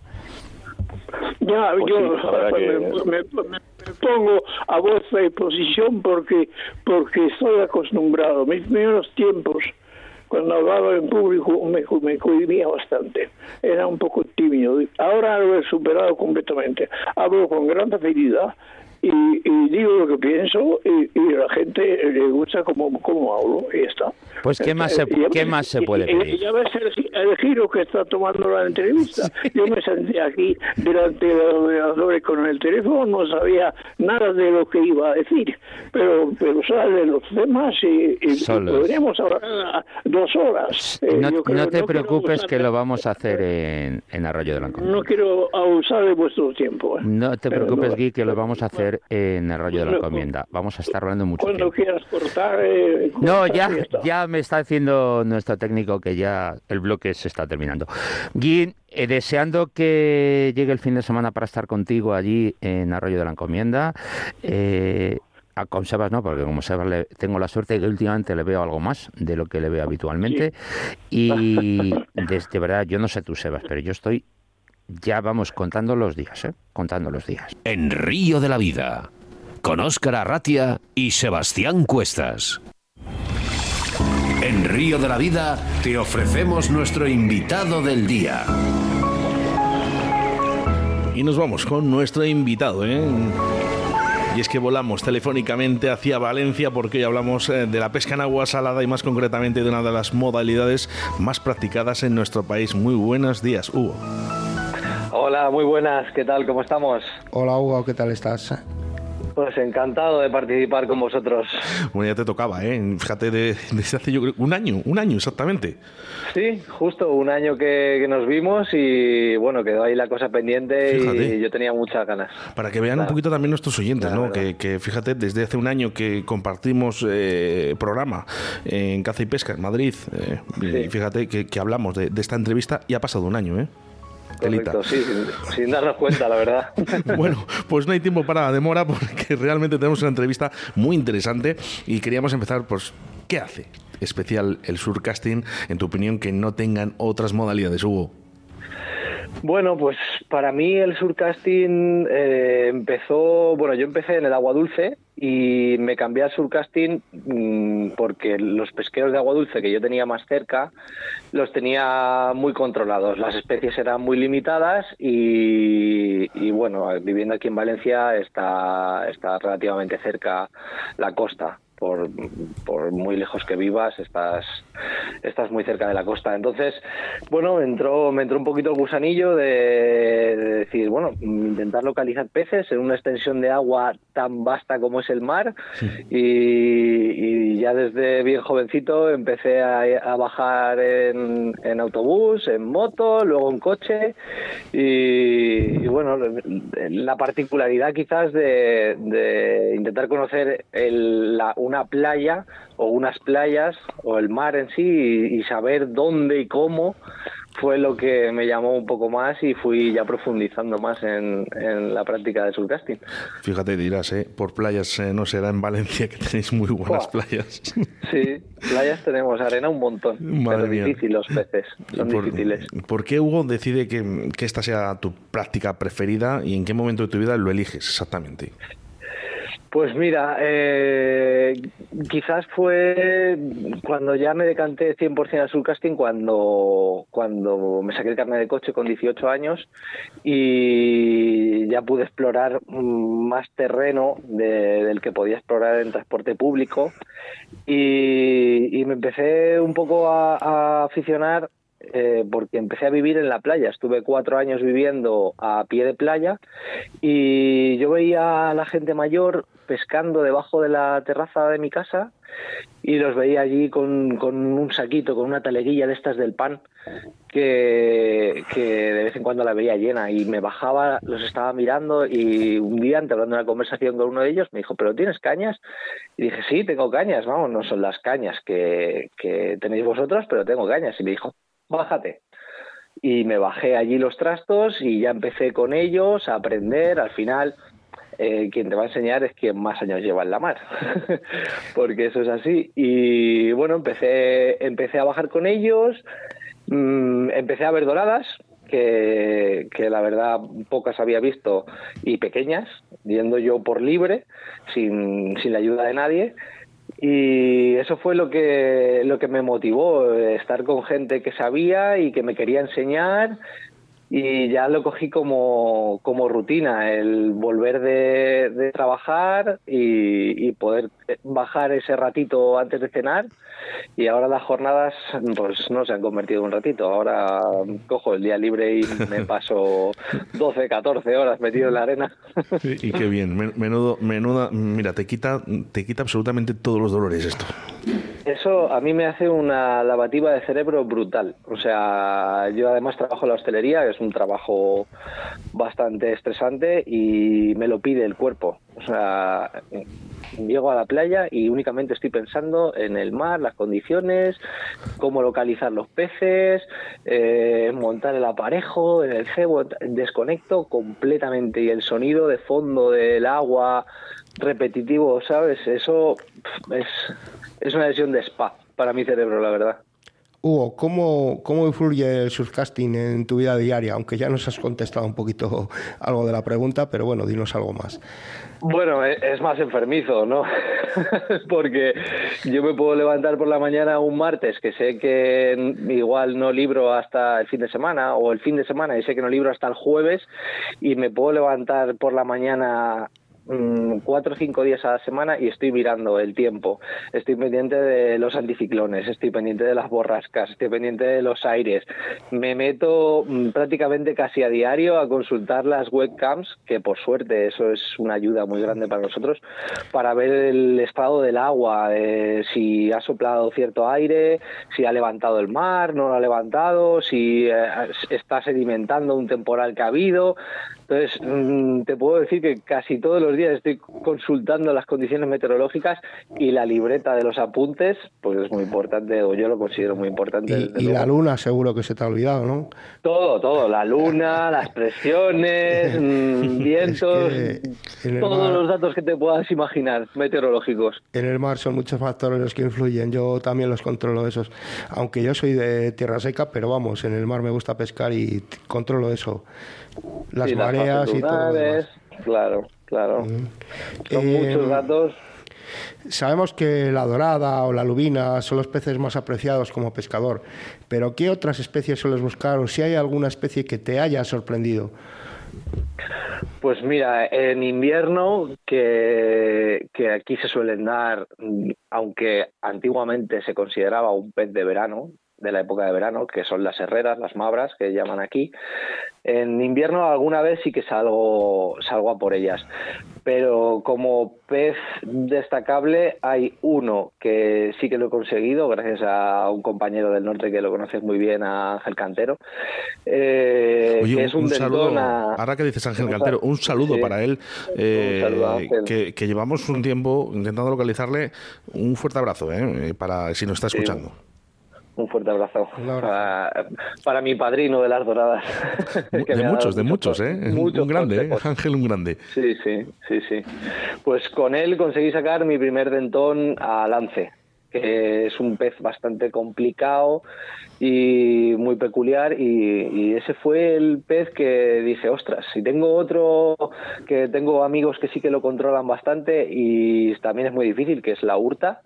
Ya, pues yo sí, que... me, me, me pongo a vuestra disposición porque, porque estoy acostumbrado. Mis primeros tiempos, cuando hablaba en público, me, me cohibía bastante. Era un poco tímido. Ahora lo he superado completamente. Hablo con gran facilidad. Y, y digo lo que pienso y, y a la gente le gusta cómo, cómo hablo y ya está. Pues ¿qué más se, ¿qué ves, más se puede pedir? Y ya ves el, el giro que está tomando la entrevista. Sí. Yo me senté aquí delante del ordenador con el teléfono, no sabía nada de lo que iba a decir, pero pero salen los temas y, y podríamos hablar dos horas. Eh, no, no te no preocupes que lo vamos a hacer en, en Arroyo de la Encomienda. No quiero abusar de vuestro tiempo. ¿eh? No te preocupes, no, Gui, que lo vamos a hacer en Arroyo de la Encomienda. Vamos a estar hablando mucho Cuando tiempo. quieras cortar... Eh, no, ya, ya me está diciendo nuestro técnico que ya el bloque se está terminando. Gui, eh, deseando que llegue el fin de semana para estar contigo allí en Arroyo de la Encomienda. Eh, con Sebas no, porque como Sebas le, tengo la suerte de que últimamente le veo algo más de lo que le veo habitualmente. Sí. Y de, de verdad, yo no sé tú, Sebas, pero yo estoy... Ya vamos contando los días, ¿eh? Contando los días. En Río de la Vida, con Óscar Arratia y Sebastián Cuestas. En Río de la Vida te ofrecemos nuestro invitado del día. Y nos vamos con nuestro invitado, ¿eh? Y es que volamos telefónicamente hacia Valencia porque hoy hablamos de la pesca en agua salada y más concretamente de una de las modalidades más practicadas en nuestro país. Muy buenos días, Hugo. Hola, muy buenas, ¿qué tal? ¿Cómo estamos? Hola, Hugo, ¿qué tal estás? Pues encantado de participar con vosotros. Bueno, ya te tocaba, ¿eh? Fíjate, de, desde hace yo creo un año, un año exactamente. Sí, justo un año que, que nos vimos y bueno, quedó ahí la cosa pendiente. Fíjate. Y yo tenía muchas ganas. Para que vean claro. un poquito también nuestros oyentes, claro, ¿no? Que, que fíjate, desde hace un año que compartimos eh, programa en Caza y Pesca en Madrid, eh, sí. y fíjate que, que hablamos de, de esta entrevista y ha pasado un año, ¿eh? Correcto, sí, sin, sin darnos cuenta, la verdad. Bueno, pues no hay tiempo para demora porque realmente tenemos una entrevista muy interesante y queríamos empezar, pues, ¿qué hace especial el surfcasting, en tu opinión, que no tengan otras modalidades, Hugo? Bueno, pues para mí el surfcasting eh, empezó, bueno, yo empecé en el agua dulce y me cambié al surfcasting mmm, porque los pesqueros de agua dulce que yo tenía más cerca los tenía muy controlados, las especies eran muy limitadas y, y bueno, viviendo aquí en Valencia está, está relativamente cerca la costa. Por, por muy lejos que vivas, estás, estás muy cerca de la costa. Entonces, bueno, me entró, me entró un poquito el gusanillo de, de decir, bueno, intentar localizar peces en una extensión de agua tan vasta como es el mar. Sí. y, y ya desde bien jovencito empecé a, a bajar en, en autobús, en moto, luego en coche y, y bueno, la particularidad quizás de, de intentar conocer el, la una playa o unas playas o el mar en sí y, y saber dónde y cómo fue lo que me llamó un poco más y fui ya profundizando más en, en la práctica del surfcasting. Fíjate, dirás, ¿eh? Por playas eh, no será en Valencia que tenéis muy buenas Buah. playas. Sí, playas tenemos, arena un montón, Madre pero mía. difícil los peces, son por, difíciles. ¿Por qué, Hugo, decide que, que esta sea tu práctica preferida y en qué momento de tu vida lo eliges exactamente? Pues mira, eh, quizás fue cuando ya me decanté cien por ciento al surfcasting, cuando, cuando me saqué el carnet de coche con dieciocho años y ya pude explorar más terreno de, del que podía explorar en transporte público y, y me empecé un poco a, a aficionar Eh, porque empecé a vivir en la playa. Estuve cuatro años viviendo a pie de playa y yo veía a la gente mayor pescando debajo de la terraza de mi casa y los veía allí con, con un saquito, con una taleguilla de estas del pan que, que de vez en cuando la veía llena y me bajaba, los estaba mirando y un día, entablando una conversación con uno de ellos, me dijo, ¿pero tienes cañas? Y dije, sí, tengo cañas, vamos, no son las cañas que, que tenéis vosotros, pero tengo cañas. Y me dijo, bájate. Y me bajé allí los trastos y ya empecé con ellos a aprender. Al final, eh, quien te va a enseñar es quien más años lleva en la mar, porque eso es así. Y bueno, empecé, empecé a bajar con ellos, mmm, empecé a ver doradas, que, que la verdad pocas había visto, y pequeñas, yendo yo por libre, sin, sin la ayuda de nadie. Y eso fue lo que lo que me motivó, estar con gente que sabía y que me quería enseñar, y ya lo cogí como, como rutina, el volver de, de trabajar y, y poder bajar ese ratito antes de cenar. Y ahora las jornadas pues no se han convertido en un ratito, ahora cojo el día libre y me paso doce, catorce horas metido en la arena. Sí, y qué bien, menudo, menuda, mira, te quita, te quita absolutamente todos los dolores esto. Eso a mí me hace una lavativa de cerebro brutal. O sea, yo además trabajo en la hostelería, es un trabajo bastante estresante y me lo pide el cuerpo. O sea, llego a la playa y únicamente estoy pensando en el mar, las condiciones, cómo localizar los peces, eh, montar el aparejo, en el cebo, desconecto completamente, y el sonido de fondo del agua repetitivo, ¿sabes? Eso es, es una lesión de spa para mi cerebro, la verdad. Hugo, ¿cómo, ¿cómo influye el surfcasting en tu vida diaria? Aunque ya nos has contestado un poquito algo de la pregunta, pero bueno, dinos algo más. Bueno, es más enfermizo, ¿no? Porque yo me puedo levantar por la mañana un martes que sé que igual no libro hasta el fin de semana, o el fin de semana y sé que no libro hasta el jueves, y me puedo levantar por la mañana cuatro o cinco días a la semana y estoy mirando el tiempo, estoy pendiente de los anticiclones, estoy pendiente de las borrascas, estoy pendiente de los aires, me meto prácticamente casi a diario a consultar las webcams, que por suerte eso es una ayuda muy grande para nosotros, para ver el estado del agua, eh, si ha soplado cierto aire, si ha levantado el mar, no lo ha levantado, si eh, está sedimentando un temporal que ha habido. Entonces, te puedo decir que casi todos los días estoy consultando las condiciones meteorológicas, y la libreta de los apuntes, pues es muy importante, o yo lo considero muy importante. Y, y la luna seguro que se te ha olvidado, ¿no? Todo, todo, la luna, las presiones, vientos, es que todos mar, los datos que te puedas imaginar, meteorológicos. En el mar son muchos factores los que influyen, yo también los controlo esos, aunque yo soy de tierra seca, pero vamos, en el mar me gusta pescar y controlo eso. Las sí, mareas y todo lo demás. Claro, claro. Mm. Son eh, muchos datos. Sabemos que la dorada o la lubina son los peces más apreciados como pescador, pero ¿qué otras especies sueles buscar, o si hay alguna especie que te haya sorprendido? Pues mira, en invierno, que, que aquí se suelen dar, aunque antiguamente se consideraba un pez de verano, de la época de verano, que son las herreras, las mabras, que llaman aquí. En invierno alguna vez sí que salgo, salgo a por ellas, pero como pez destacable hay uno que sí que lo he conseguido gracias a un compañero del norte que lo conoces muy bien, a Ángel Cantero. Eh, Oye, que es un, un saludo, a... ahora que dices Ángel Cantero, un saludo sí. para él, eh, un saludo a Ángel. Que, que llevamos un tiempo intentando localizarle. Un fuerte abrazo, eh, para si nos está escuchando. Sí. Un fuerte abrazo para, para mi padrino de las doradas. De muchos, de muchos, ¿eh? Muchos un grande, ¿eh? Ángel, un grande. Sí, sí, sí, sí. Pues con él conseguí sacar mi primer dentón a lance, que es un pez bastante complicado y muy peculiar, y, y ese fue el pez que dije, ostras, si tengo otro, que tengo amigos que sí que lo controlan bastante y también es muy difícil, que es la urta.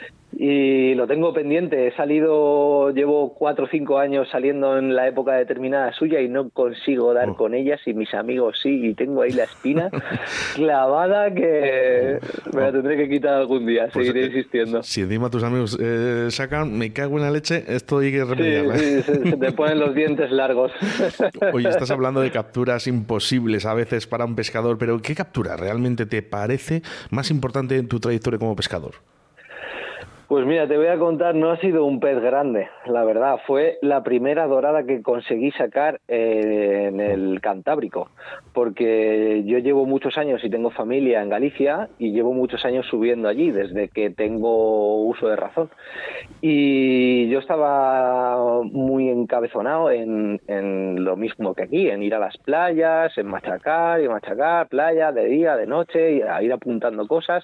Y lo tengo pendiente, he salido, llevo cuatro o cinco años saliendo en la época determinada suya y no consigo dar oh. con ellas, y mis amigos sí, y tengo ahí la espina clavada que me la tendré que quitar algún día, pues seguiré eh, insistiendo. Si encima tus amigos eh, sacan, me cago en la leche, esto hay que remediarla. Sí, sí, se, se te ponen los dientes largos. Oye, estás hablando de capturas imposibles a veces para un pescador, pero ¿qué captura realmente te parece más importante en tu trayectoria como pescador? Pues mira, te voy a contar, no ha sido un pez grande, la verdad, fue la primera dorada que conseguí sacar eh, en el Cantábrico, porque yo llevo muchos años y tengo familia en Galicia y llevo muchos años subiendo allí desde que tengo uso de razón, y yo estaba muy encabezonado en, en lo mismo que aquí, en ir a las playas, en machacar y machacar, playa de día, de noche, y a ir apuntando cosas,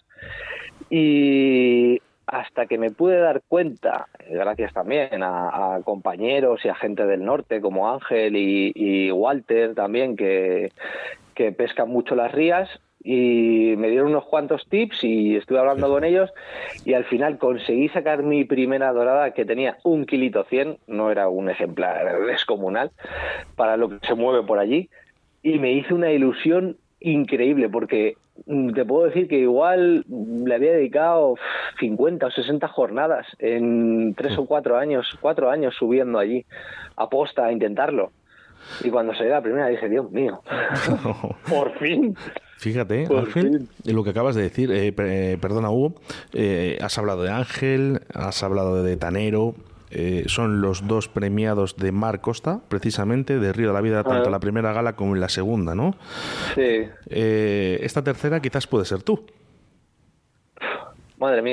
y hasta que me pude dar cuenta, gracias también a, a compañeros y a gente del norte como Ángel y, y Walter también, que, que pescan mucho las rías, y me dieron unos cuantos tips y estuve hablando con ellos, y al final conseguí sacar mi primera dorada, que tenía un kilito cien, no era un ejemplar descomunal para lo que se mueve por allí, y me hizo una ilusión increíble, porque te puedo decir que igual le había dedicado cincuenta o sesenta jornadas en tres o cuatro años, cuatro años subiendo allí, a posta, a intentarlo. Y cuando salí la primera dije, Dios mío, por fin. Fíjate, por Ángel, fin. Lo que acabas de decir, eh, eh, perdona Hugo, eh, has hablado de Ángel, has hablado de Tanero. Eh, son los dos premiados de Mar Costa, precisamente, de Río de la Vida, tanto en la primera gala como en la segunda, ¿no? Sí. Eh, esta tercera quizás puede ser tú. Madre mía.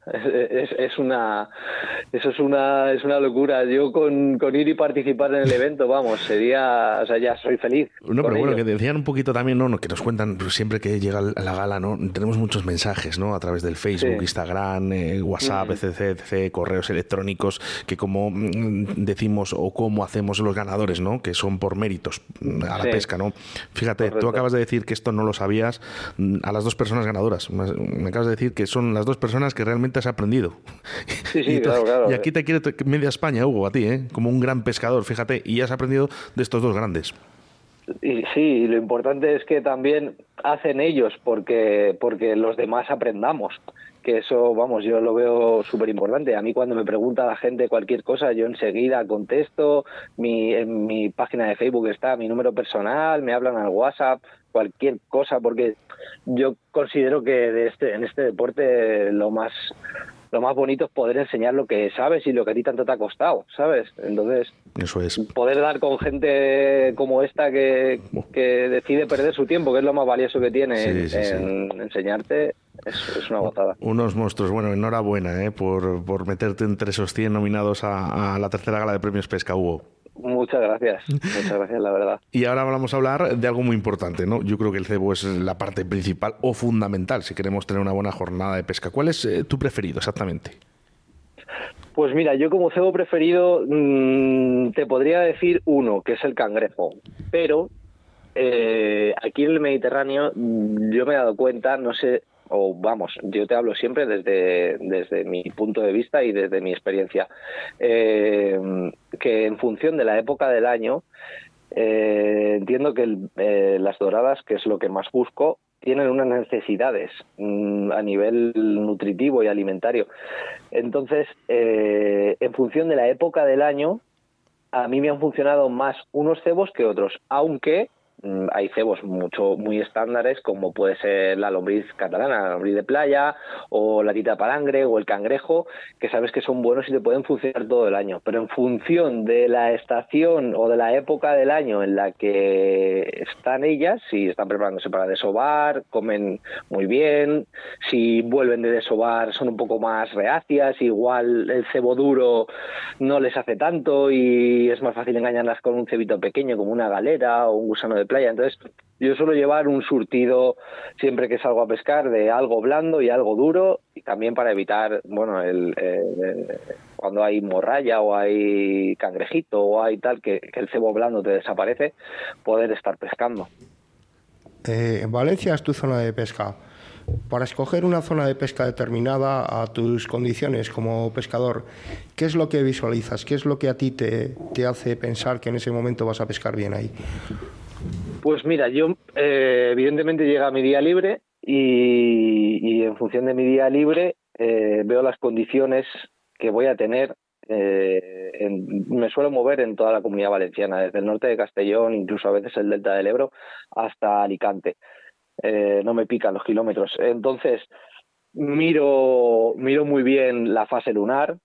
Es, es, es una eso es una es una locura. Yo con, con ir y participar en el evento, vamos, sería, o sea, ya soy feliz. No, pero bueno, ello. Que decían un poquito también, ¿no? Que nos cuentan siempre que llega la gala, ¿no? Tenemos muchos mensajes, ¿no? A través del Facebook, sí. Instagram, eh, WhatsApp, mm. etc, etc, correos electrónicos, que como decimos o como hacemos los ganadores, ¿no? Que son por méritos a la sí. pesca, ¿no? Fíjate, correcto. Tú acabas de decir que esto no lo sabías a las dos personas ganadoras. Me acabas de decir que son las dos personas que realmente has aprendido. Sí, sí, y, claro, claro. Y aquí te quiere media España, Hugo, a ti, ¿eh? Como un gran pescador, fíjate, y has aprendido de estos dos grandes. Y sí, y lo importante es que también hacen ellos porque, porque los demás aprendamos. Que eso, vamos, yo lo veo súper importante. A mí cuando me pregunta la gente cualquier cosa, yo enseguida contesto. Mi, en mi página de Facebook está mi número personal, me hablan al WhatsApp, cualquier cosa, porque yo considero que de este, en este deporte lo más... lo más bonito es poder enseñar lo que sabes y lo que a ti tanto te ha costado, ¿sabes? Entonces, eso es. Poder dar con gente como esta que, que decide perder su tiempo, que es lo más valioso que tiene sí, en, sí, sí. en enseñarte, es, es una gozada. Unos monstruos. Bueno, enhorabuena ¿eh? por, por meterte entre esos cien nominados a, a la tercera gala de Premios Pesca, Hugo. Muchas gracias, muchas gracias, la verdad. Y ahora vamos a hablar de algo muy importante, ¿no? Yo creo que el cebo es la parte principal o fundamental si queremos tener una buena jornada de pesca. ¿Cuál es eh, tu preferido exactamente? Pues mira, yo como cebo preferido mmm, te podría decir uno, que es el cangrejo, pero eh, aquí en el Mediterráneo yo me he dado cuenta, no sé, o vamos, yo te hablo siempre desde, desde mi punto de vista y desde mi experiencia, eh, que en función de la época del año, eh, entiendo que el, eh, las doradas, que es lo que más busco, tienen unas necesidades mmm, a nivel nutritivo y alimentario. Entonces, eh, en función de la época del año, a mí me han funcionado más unos cebos que otros, aunque hay cebos mucho muy estándares como puede ser la lombriz catalana, la lombriz de playa o la tita palangre o el cangrejo, que sabes que son buenos y te pueden funcionar todo el año, pero en función de la estación o de la época del año en la que están ellas, si están preparándose para desovar, comen muy bien, si vuelven de desovar son un poco más reacias, igual el cebo duro no les hace tanto y es más fácil engañarlas con un cebito pequeño como una galera o un gusano de playa. Entonces yo suelo llevar un surtido siempre que salgo a pescar de algo blando y algo duro, y también para evitar, bueno, el, el, el cuando hay morralla o hay cangrejito o hay tal, que, que el cebo blando te desaparece, poder estar pescando. Eh, en Valencia es tu zona de pesca. Para escoger una zona de pesca determinada a tus condiciones como pescador, ¿qué es lo que visualizas? ¿Qué es lo que a ti te, te hace pensar que en ese momento vas a pescar bien ahí? Pues mira, yo eh, evidentemente llega mi día libre y, y en función de mi día libre eh, veo las condiciones que voy a tener. Eh, en, me suelo mover en toda la Comunidad Valenciana, desde el norte de Castellón, incluso a veces el delta del Ebro, hasta Alicante. Eh, no me pican los kilómetros. Entonces miro, miro muy bien la fase lunar,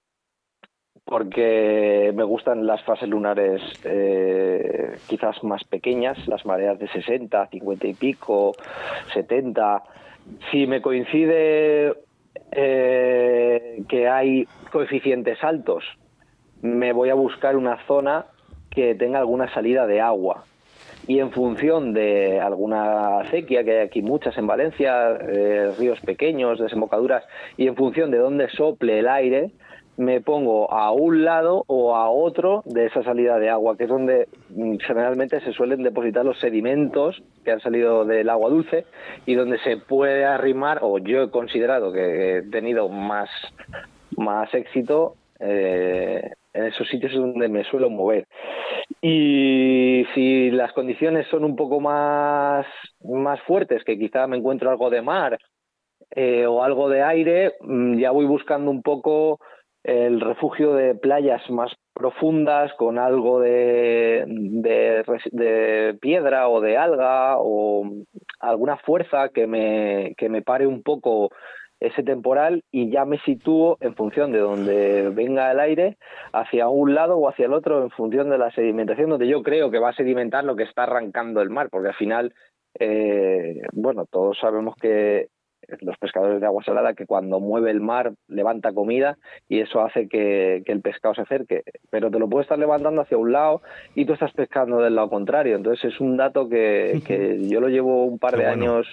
porque me gustan las fases lunares eh, quizás más pequeñas, las mareas de sesenta, cincuenta y pico, setenta. Si me coincide eh, que hay coeficientes altos, me voy a buscar una zona que tenga alguna salida de agua. Y en función de alguna acequia, que hay aquí muchas en Valencia, eh, ríos pequeños, desembocaduras, y en función de dónde sople el aire, me pongo a un lado o a otro de esa salida de agua, que es donde generalmente se suelen depositar los sedimentos que han salido del agua dulce y donde se puede arrimar, o yo he considerado que he tenido más, más éxito eh, en esos sitios donde me suelo mover. Y si las condiciones son un poco más, más fuertes, que quizá me encuentro algo de mar eh, o algo de aire, ya voy buscando un poco el refugio de playas más profundas con algo de, de, de piedra o de alga o alguna fuerza que me, que me pare un poco ese temporal, y ya me sitúo en función de donde venga el aire hacia un lado o hacia el otro en función de la sedimentación, donde yo creo que va a sedimentar lo que está arrancando el mar, porque al final, eh, bueno, todos sabemos que los pescadores de agua salada, que cuando mueve el mar levanta comida y eso hace que, que el pescado se acerque, pero te lo puede estar levantando hacia un lado y tú estás pescando del lado contrario. Entonces es un dato que, que yo lo llevo un par de bueno. años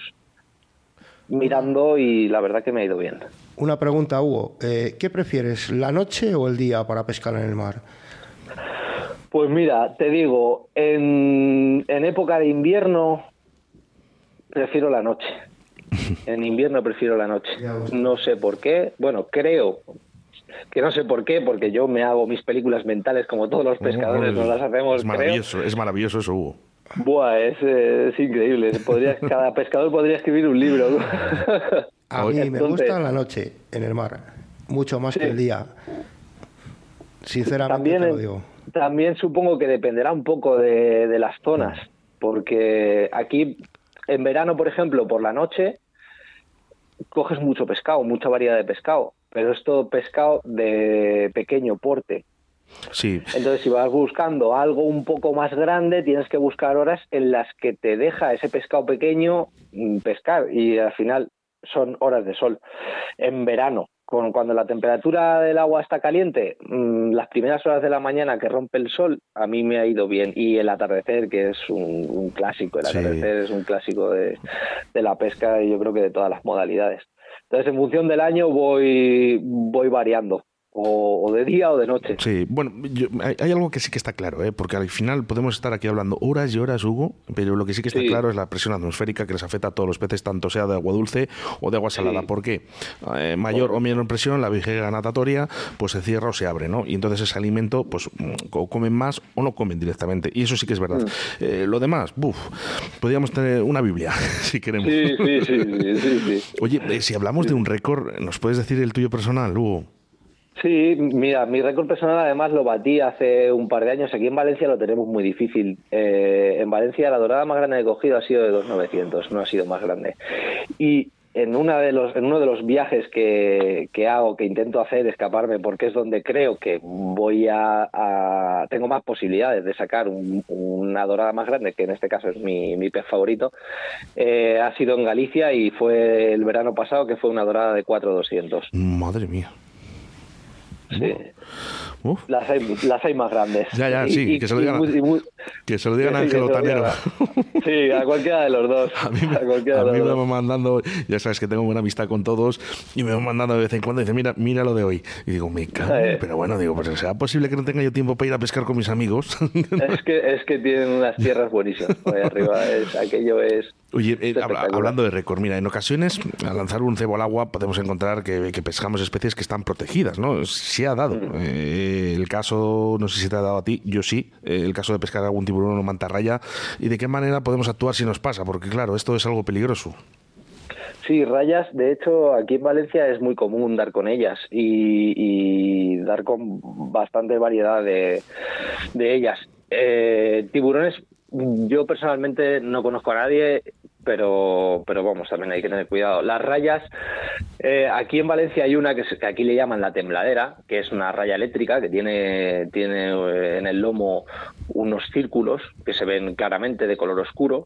mirando y la verdad que me ha ido bien. Una pregunta, Hugo, eh, ¿qué prefieres, la noche o el día para pescar en el mar? Pues mira, te digo, en, en época de invierno prefiero la noche. En invierno prefiero la noche. No sé por qué. Bueno, creo que no sé por qué, porque yo me hago mis películas mentales como todos los pescadores, no, no, nos las hacemos. Es maravilloso, creo. es maravilloso eso, Hugo. Buah, es, es increíble. Podría, cada pescador podría escribir un libro. A mí Entonces, me gusta la noche en el mar, mucho más sí. que el día. Sinceramente también, te lo digo. También supongo que dependerá un poco de, de las zonas, porque aquí en verano, por ejemplo, por la noche coges mucho pescado, mucha variedad de pescado, pero es todo pescado de pequeño porte. Sí. Entonces, si vas buscando algo un poco más grande, tienes que buscar horas en las que te deja ese pescado pequeño pescar, y al final son horas de sol. En verano, con, cuando la temperatura del agua está caliente, mmm, las primeras horas de la mañana que rompe el sol, a mí me ha ido bien. Y el atardecer, que es un, un clásico, el atardecer sí. es un clásico de, de la pesca, y yo creo que de todas las modalidades. Entonces, en función del año voy, voy variando. O, o de día o de noche. Sí, bueno, yo, hay, hay algo que sí que está claro, ¿eh? Porque al final podemos estar aquí hablando horas y horas, Hugo, pero lo que sí que está sí. claro es la presión atmosférica que les afecta a todos los peces, tanto sea de agua dulce o de agua salada. Sí. ¿Por qué? Eh, mayor o menor presión, la vejiga natatoria pues se cierra o se abre, ¿no? Y entonces ese alimento, pues o comen más o no comen directamente. Y eso sí que es verdad. Mm. Eh, lo demás, buf, podríamos tener una Biblia, si queremos. Sí, sí, sí, sí, sí, sí. Oye, eh, si hablamos sí. de un récord, ¿nos puedes decir el tuyo personal, Hugo? Sí, mira, mi récord personal además lo batí hace un par de años. Aquí en Valencia lo tenemos muy difícil. Eh, en Valencia la dorada más grande que he cogido ha sido de dos mil novecientos, no ha sido más grande. Y en, una de los, en uno de los viajes que, que hago, que intento hacer, escaparme, porque es donde creo que voy a... a tengo más posibilidades de sacar un, una dorada más grande, que en este caso es mi, mi pez favorito, eh, ha sido en Galicia y fue el verano pasado, que fue una dorada de cuatro mil doscientos. Madre mía. Sí. Uf. Las hay, las hay más grandes. Ya, ya, sí, y, que, se lo digan, y, y, que se lo digan a Ángel Otanero. Sí, a cualquiera de los dos. A mí, me, a a mí me van mandando, ya sabes que tengo buena amistad con todos, y me van mandando de vez en cuando, y dice, mira, mira lo de hoy. Y digo, me cago, eh. pero bueno, digo, pues ¿será posible que no tenga yo tiempo para ir a pescar con mis amigos? Es que, es que tienen unas tierras buenísimas. Ahí arriba, es, aquello es... Oye, eh, hablando de récord, mira, en ocasiones al lanzar un cebo al agua podemos encontrar que, que pescamos especies que están protegidas, ¿no? Se ha dado. Mm. Eh, el caso, no sé si te ha dado a ti, yo sí, eh, el caso de pescar algún tiburón o mantarraya, y de qué manera podemos actuar si nos pasa, porque claro, esto es algo peligroso. Sí, rayas, de hecho, aquí en Valencia es muy común dar con ellas y, y dar con bastante variedad de, de ellas. Eh, tiburones, yo personalmente no conozco a nadie, pero pero vamos, también hay que tener cuidado. Las rayas, eh, aquí en Valencia hay una que, se, que aquí le llaman la tembladera, que es una raya eléctrica que tiene, tiene eh, en el lomo unos círculos que se ven claramente de color oscuro.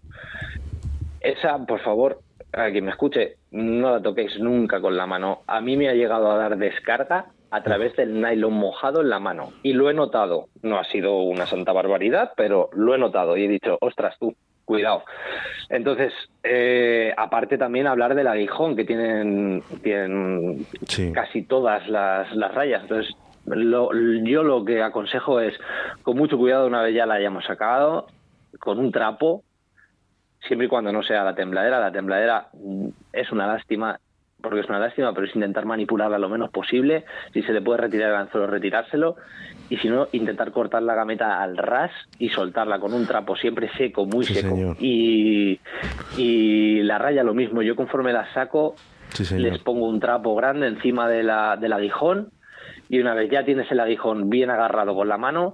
Esa, por favor, a quien me escuche, no la toquéis nunca con la mano. A mí me ha llegado a dar descarga a través del nylon mojado en la mano. Y lo he notado. No ha sido una santa barbaridad, pero lo he notado. Y he dicho, ostras tú, cuidado. Entonces, eh, aparte también hablar del aguijón, que tienen, tienen sí. casi todas las, las rayas. Entonces, lo, yo lo que aconsejo es, con mucho cuidado, una vez ya la hayamos sacado, con un trapo, siempre y cuando no sea la tembladera. La tembladera es una lástima, porque es una lástima, pero es intentar manipularla lo menos posible. Si se le puede retirar el anzuelo, retirárselo, y si no, intentar cortar la gameta al ras y soltarla con un trapo siempre seco, muy sí, seco. Y, y la raya lo mismo. Yo conforme la saco, sí, les pongo un trapo grande encima de la, del aguijón, y una vez ya tienes el aguijón bien agarrado con la mano,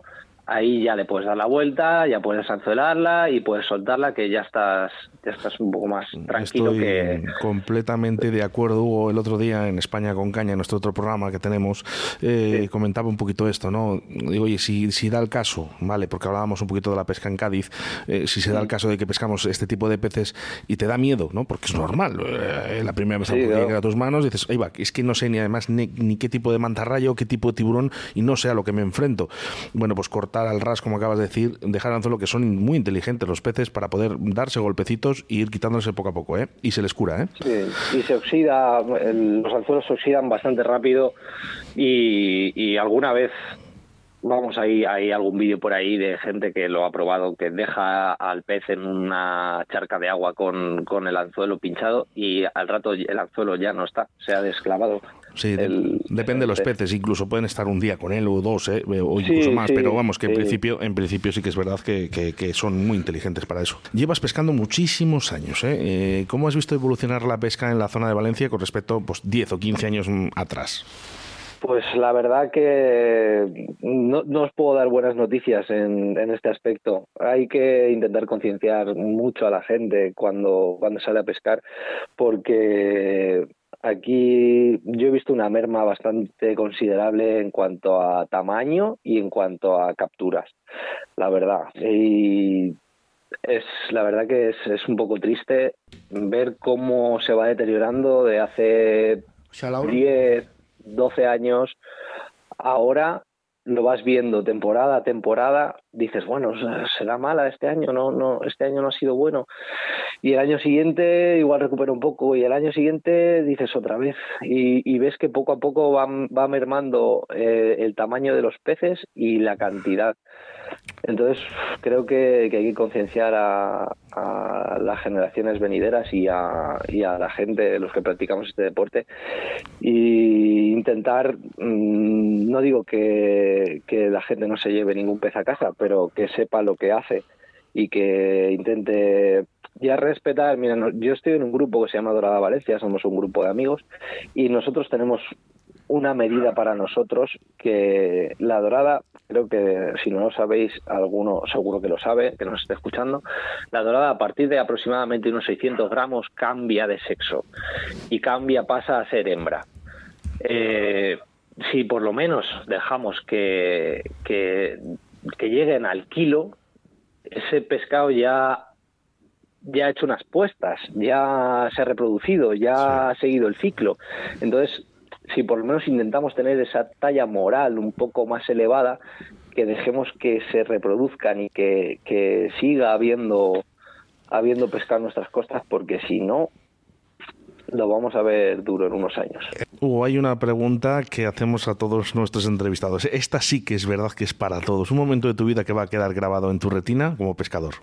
ahí ya le puedes dar la vuelta, ya puedes anzuelarla y puedes soltarla, que ya estás ya estás un poco más tranquilo. Estoy que completamente de acuerdo, Hugo. El otro día en España con Caña, en nuestro otro programa que tenemos, eh, sí. comentaba un poquito esto, ¿no? Digo, oye, si, si da el caso, ¿vale? Porque hablábamos un poquito de la pesca en Cádiz, eh, si se sí. da el caso de que pescamos este tipo de peces y te da miedo, ¿no? Porque es normal. Eh, la primera vez sí, que claro. llega a tus manos dices, ahí va, es que no sé ni además ni, ni qué tipo de mantarrayo, qué tipo de tiburón y no sé a lo que me enfrento. Bueno, pues cortar al ras, como acabas de decir, dejar al anzuelo, que son muy inteligentes los peces para poder darse golpecitos y ir quitándose poco a poco, ¿eh? Y se les cura, ¿eh? Sí, y se oxida, el, los anzuelos se oxidan bastante rápido y, y alguna vez, vamos, ahí hay algún vídeo por ahí de gente que lo ha probado, que deja al pez en una charca de agua con, con el anzuelo pinchado y al rato el anzuelo ya no está, se ha desclavado. Sí, el, depende de los peces, incluso pueden estar un día con él o dos, ¿eh? o incluso sí, más, sí, pero vamos, que en sí. principio en principio sí que es verdad que, que, que son muy inteligentes para eso. Llevas pescando muchísimos años, ¿eh? Eh, ¿Cómo has visto evolucionar la pesca en la zona de Valencia con respecto pues diez o quince años atrás? Pues la verdad que no, no os puedo dar buenas noticias en, en este aspecto. Hay que intentar concienciar mucho a la gente cuando, cuando sale a pescar, porque aquí yo he visto una merma bastante considerable en cuanto a tamaño y en cuanto a capturas, la verdad. Y es la verdad que es, es un poco triste ver cómo se va deteriorando de hace diez, doce años. Ahora lo vas viendo temporada a temporada, dices, bueno, será mala este año, no, no, este año no ha sido bueno. Y el año siguiente igual recupera un poco, y el año siguiente dices otra vez. Y, y ves que poco a poco va, va mermando eh, el tamaño de los peces y la cantidad. Entonces creo que, que hay que concienciar a, a las generaciones venideras y a, y a la gente, los que practicamos este deporte, y intentar, mmm, no digo que, que la gente no se lleve ningún pez a casa, pero que sepa lo que hace y que intente ya respetar. Mira, yo estoy en un grupo que se llama Dorada Valencia, somos un grupo de amigos y nosotros tenemos una medida para nosotros, que la dorada, creo que si no lo sabéis, alguno seguro que lo sabe, que nos esté escuchando, la dorada a partir de aproximadamente unos seiscientos gramos cambia de sexo y cambia, pasa a ser hembra. Eh, si por lo menos dejamos que, que, que lleguen al kilo, ese pescado ya ya ha hecho unas puestas, ya se ha reproducido, ya sí. ha seguido el ciclo. Entonces, si por lo menos intentamos tener esa talla moral un poco más elevada, que dejemos que se reproduzcan y que, que siga habiendo, habiendo pescado en nuestras costas, porque si no, lo vamos a ver duro en unos años. Hugo, hay una pregunta que hacemos a todos nuestros entrevistados. Esta sí que es verdad que es para todos. Un momento de tu vida que va a quedar grabado en tu retina como pescador.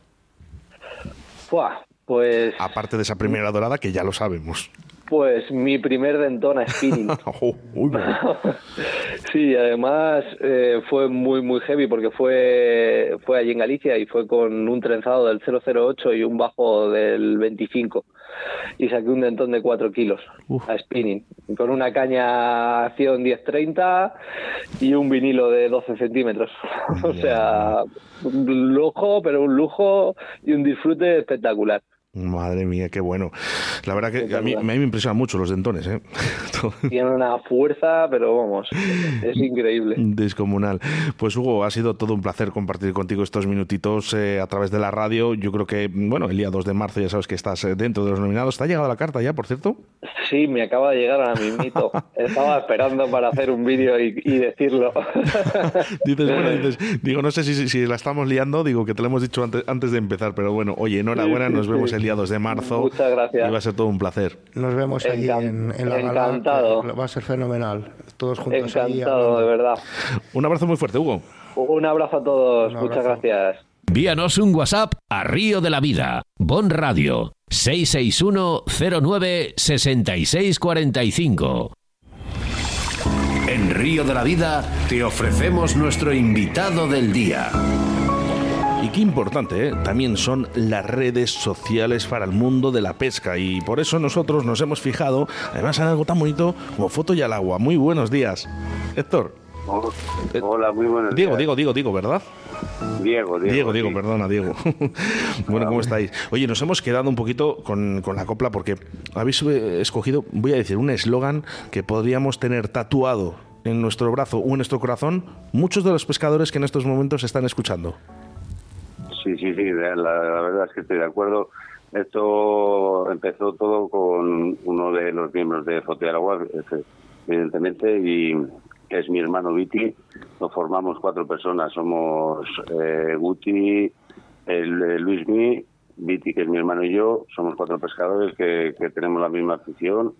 Buah, pues... Aparte de esa primera dorada, que ya lo sabemos. Pues mi primer dentona spinning. oh, uy, bueno. Sí, además eh, fue muy muy heavy porque fue fue allí en Galicia y fue con un trenzado del cero cero ocho y un bajo del veinticinco y saqué un dentón de cuatro kilos Uf. a spinning con una caña acción diez treinta y un vinilo de doce centímetros. o yeah. sea, un lujo, pero un lujo y un disfrute espectacular. Madre mía, qué bueno. La verdad que a mí, a mí me impresionan mucho los dentones, ¿eh? Tienen una fuerza, pero vamos, es increíble. Descomunal. Pues Hugo, ha sido todo un placer compartir contigo estos minutitos eh, a través de la radio. Yo creo que, bueno, el día dos de marzo ya sabes que estás dentro de los nominados. ¿Te ha llegado la carta ya, por cierto? Sí, me acaba de llegar ahora mismito. Estaba esperando para hacer un vídeo y, y decirlo. Dices, bueno, dices, digo, no sé si, si la estamos liando, digo que te lo hemos dicho antes, antes de empezar, pero bueno, oye, enhorabuena, sí, sí, nos vemos sí. el día dos de marzo. Muchas gracias. Y va a ser todo un placer. Nos vemos allí Encant- en, en la Encantado. Gala. Va a ser fenomenal. Todos juntos. Encantado, allí, de verdad. Un abrazo muy fuerte, Hugo. Un abrazo a todos. Abrazo. Muchas gracias. Envíanos un WhatsApp a Río de la Vida, Bon Radio, seis seis uno cero nueve seis seis cuatro cinco. En Río de la Vida te ofrecemos nuestro invitado del día. Y qué importante, ¿eh? También son las redes sociales para el mundo de la pesca, y por eso nosotros nos hemos fijado, además, en algo tan bonito como Foto y al Agua. Muy buenos días, Héctor. Hola, muy buenos Diego, días. Diego, Diego, Diego, ¿verdad? Diego, Diego. Diego, Diego, sí. perdona, Diego. Bueno, ¿cómo estáis? Oye, nos hemos quedado un poquito con, con la copla porque habéis escogido, voy a decir, un eslogan que podríamos tener tatuado en nuestro brazo o en nuestro corazón muchos de los pescadores que en estos momentos están escuchando. Sí, sí, sí, la, la verdad es que estoy de acuerdo. Esto empezó todo con uno de los miembros de Foto y Agua, evidentemente, y es mi hermano Viti. Lo formamos cuatro personas, somos eh, Guti, el, el Luismi, Viti, que es mi hermano, y yo. Somos cuatro pescadores que, que tenemos la misma afición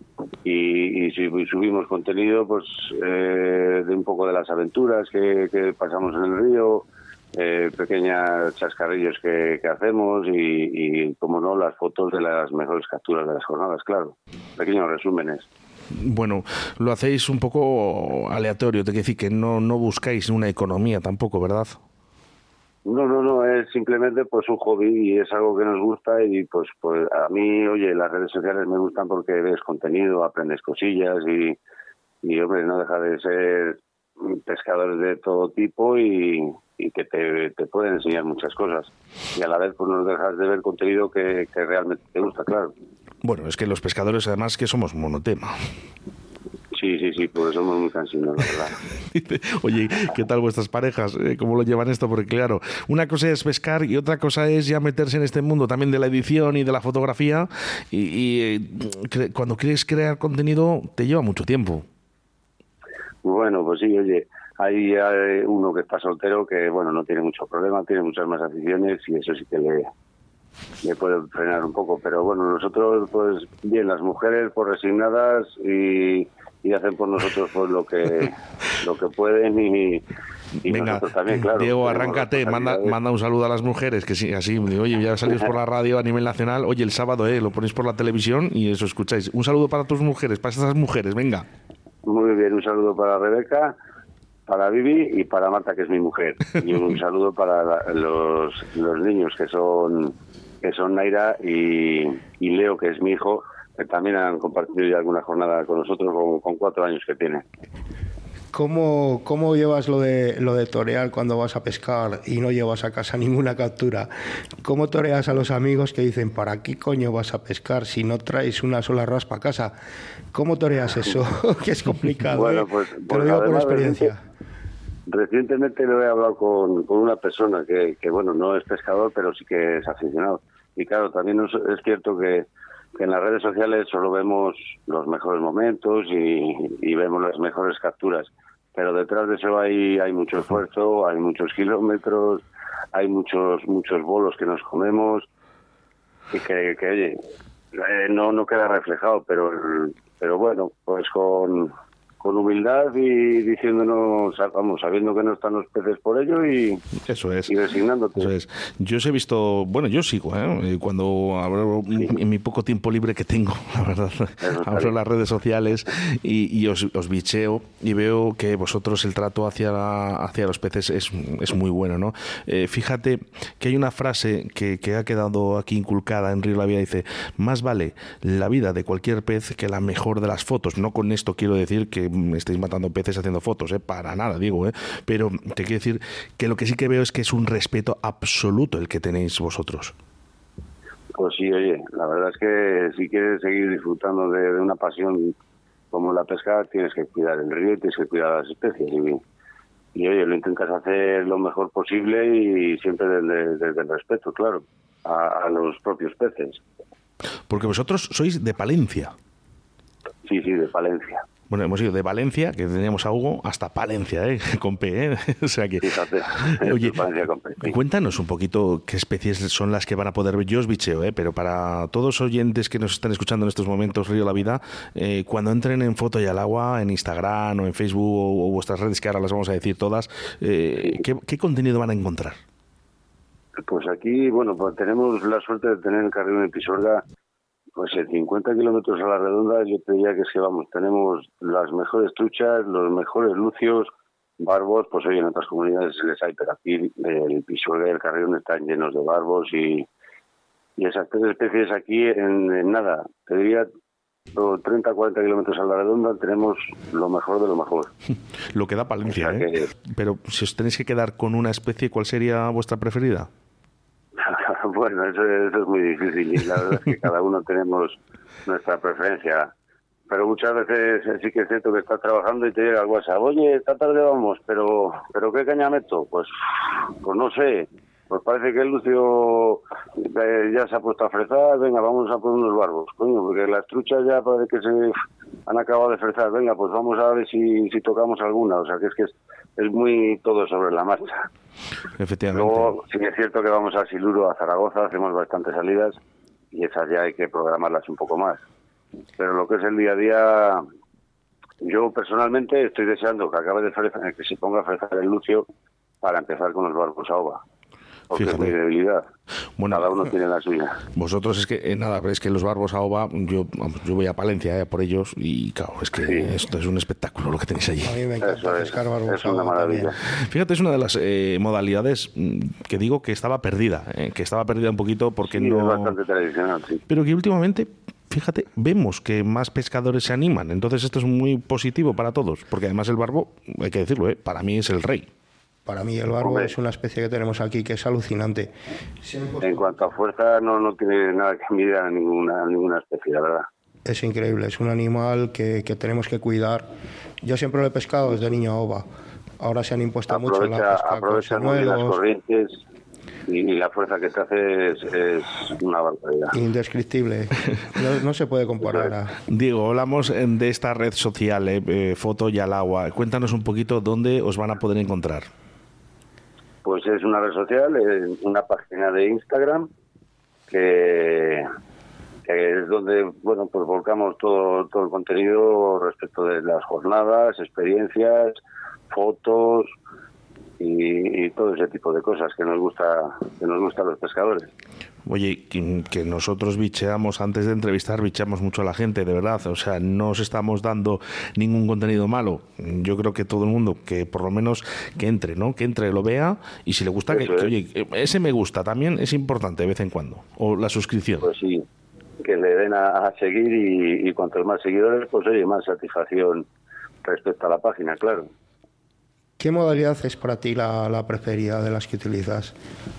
y, y subimos contenido pues eh, de un poco de las aventuras que, que pasamos en el río, eh, pequeños chascarrillos que, que hacemos y, y, como no, las fotos de las mejores capturas de las jornadas, claro. Pequeños resúmenes. Bueno, lo hacéis un poco aleatorio, te quiero decir que no, no buscáis una economía tampoco, ¿verdad? No, no, no, es simplemente pues un hobby y es algo que nos gusta y pues pues a mí, oye, las redes sociales me gustan porque ves contenido, aprendes cosillas y, y hombre, no deja de ser pescadores de todo tipo y, y que te, te pueden enseñar muchas cosas y a la vez pues no dejas de ver contenido que, que realmente te gusta, claro. Bueno, es que los pescadores además que somos monotema. Sí, sí, sí, pues somos muy cansinos, la verdad. Oye, ¿qué tal vuestras parejas? ¿Cómo lo llevan esto? Porque claro, una cosa es pescar y otra cosa es ya meterse en este mundo también de la edición y de la fotografía y, y eh, cuando quieres crear contenido te lleva mucho tiempo. Bueno, pues sí, oye, hay, hay uno que está soltero que, bueno, no tiene mucho problema, tiene muchas más aficiones y eso sí que le... le puede frenar un poco, pero bueno, nosotros pues bien, las mujeres pues resignadas y, y hacen por nosotros pues lo que lo que pueden y, y venga, nosotros también, claro. Diego, arráncate, manda, manda un saludo a las mujeres, que sí, así, oye, ya salís por la radio a nivel nacional, oye, el sábado, eh, lo ponéis por la televisión y eso escucháis. Un saludo para tus mujeres, para esas mujeres, venga. Muy bien, un saludo para Rebeca, para Vivi y para Marta, que es mi mujer. Y un saludo para la, los, los niños que son que son Naira y, y Leo, que es mi hijo, que también han compartido ya alguna jornada con nosotros con, con cuatro años que tiene. ¿Cómo, cómo llevas lo de lo de torear cuando vas a pescar y no llevas a casa ninguna captura? ¿Cómo toreas a los amigos que dicen, ¿para qué coño vas a pescar si no traes una sola raspa a casa? ¿Cómo toreas eso? Que es complicado, bueno, ¿eh? pues, Te pues lo digo por además, experiencia. Recientemente lo he hablado con, con una persona que, que, bueno, no es pescador, pero sí que es aficionado. Y claro, también es, es cierto que, que en las redes sociales solo vemos los mejores momentos y, y vemos las mejores capturas. Pero detrás de eso hay, hay mucho esfuerzo, hay muchos kilómetros, hay muchos muchos bolos que nos comemos y que, que oye, eh, no, no queda reflejado, pero, pero bueno, pues con... con humildad y diciéndonos, vamos, sabiendo que no están los peces por ello y, eso es, y resignándote. Eso es. Yo os he visto, bueno, yo sigo, ¿eh? Cuando abro sí. en mi poco tiempo libre que tengo, la verdad, abro las redes sociales y, y os, os bicheo y veo que vosotros el trato hacia, la, hacia los peces es, es muy bueno, ¿no? Eh, fíjate que hay una frase que, que ha quedado aquí inculcada en Río de la Vida, dice, más vale la vida de cualquier pez que la mejor de las fotos. No con esto quiero decir que estáis matando peces haciendo fotos, ¿eh? Para nada, digo, ¿eh? Pero te quiero decir que lo que sí que veo es que es un respeto absoluto el que tenéis vosotros. Pues sí, oye, la verdad es que si quieres seguir disfrutando de, de una pasión como la pesca, tienes que cuidar el río y tienes que cuidar las especies. Y, y oye, lo intentas hacer lo mejor posible y siempre desde, desde el respeto, claro, a, a los propios peces. Porque vosotros sois de Palencia. Sí, sí, de Palencia. Bueno, hemos ido de Valencia, que teníamos a Hugo, hasta Palencia, ¿eh? Con P, ¿eh? O sea que... Fíjate, oye, Palencia con P, sí. Cuéntanos un poquito qué especies son las que van a poder ver. Yo os bicheo, ¿eh? Pero para todos los oyentes que nos están escuchando en estos momentos, Río de la Vida, eh, cuando entren en Foto y al Agua, en Instagram o en Facebook o, o vuestras redes, que ahora las vamos a decir todas, eh, ¿qué, ¿qué contenido van a encontrar? Pues aquí, bueno, pues tenemos la suerte de tener el carril de Pisuerga. Pues en cincuenta kilómetros a la redonda, yo te diría que es que vamos, tenemos las mejores truchas, los mejores lucios, barbos, pues hoy en otras comunidades se les hay, pero aquí el Pisuerga y el Carrión están llenos de barbos y, y esas tres especies aquí en, en nada, te diría treinta, cuarenta kilómetros a la redonda tenemos lo mejor de lo mejor. Lo que da Palencia, ¿eh? Que... Pero si os tenéis que quedar con una especie, ¿cuál sería vuestra preferida? Bueno, eso, eso es muy difícil y la verdad es que cada uno tenemos nuestra preferencia. Pero muchas veces sí que es cierto que estás trabajando y te llega el WhatsApp, oye, esta tarde vamos, pero pero ¿qué caña meto? Pues, pues no sé, pues parece que el Lucio eh, ya se ha puesto a fresar, venga, vamos a poner unos barbos, coño, porque las truchas ya parece que se han acabado de fresar, venga, pues vamos a ver si, si tocamos alguna, o sea que es que es, es muy todo sobre la marcha. Efectivamente. Luego, sí es cierto que vamos a Siluro, a Zaragoza, hacemos bastantes salidas y esas ya hay que programarlas un poco más. Pero lo que es el día a día, yo personalmente estoy deseando que acabe de fresar, que se ponga a fresar el Lucio para empezar con los barbos a ova. Porque Fíjate. Es mi debilidad. Bueno, cada uno tiene la suya. Vosotros es que, eh, nada, es que los barbos a ova, yo vamos, yo voy a Palencia eh, por ellos y claro, es que sí. esto es un espectáculo lo que tenéis allí. A mí me encanta pescar barbos es una maravilla. También. Fíjate, es una de las eh, modalidades que digo que estaba perdida, eh, que estaba perdida un poquito porque sí, no... es bastante tradicional, sí. Pero que últimamente... Fíjate, vemos que más pescadores se animan, entonces esto es muy positivo para todos, porque además el barbo, hay que decirlo, ¿eh? Para mí es el rey. Para mí el barbo Hombre. es una especie que tenemos aquí que es alucinante. En cuanto a fuerza no, no tiene nada que envidiar a ninguna, a ninguna especie, la verdad. Es increíble, es un animal que, que tenemos que cuidar. Yo siempre lo he pescado desde niño a ova. Ahora se han impuesto aprovecha, mucho la pesca aprovecha con muy bien las señuelos. corrientes. Y la fuerza que te hace es, es una barbaridad. Indescriptible. No, no se puede comparar. A... Diego, hablamos de esta red social, eh, eh, Foto y al Agua. Cuéntanos un poquito dónde os van a poder encontrar. Pues es una red social, es una página de Instagram que, que es donde bueno pues volcamos todo, todo el contenido respecto de las jornadas, experiencias, fotos... Y, y todo ese tipo de cosas que nos gusta que nos gusta a los pescadores. Oye, que, que nosotros bicheamos, antes de entrevistar, bicheamos mucho a la gente, de verdad, o sea, no os estamos dando ningún contenido malo. Yo creo que todo el mundo, que por lo menos que entre, ¿no? Que entre, lo vea, y si le gusta, que, que oye, ese me gusta también es importante de vez en cuando, o la suscripción. Pues sí, que le den a, a seguir y, y cuantos más seguidores, pues oye, más satisfacción respecto a la página, claro. ¿Qué modalidad es para ti la, la preferida de las que utilizas?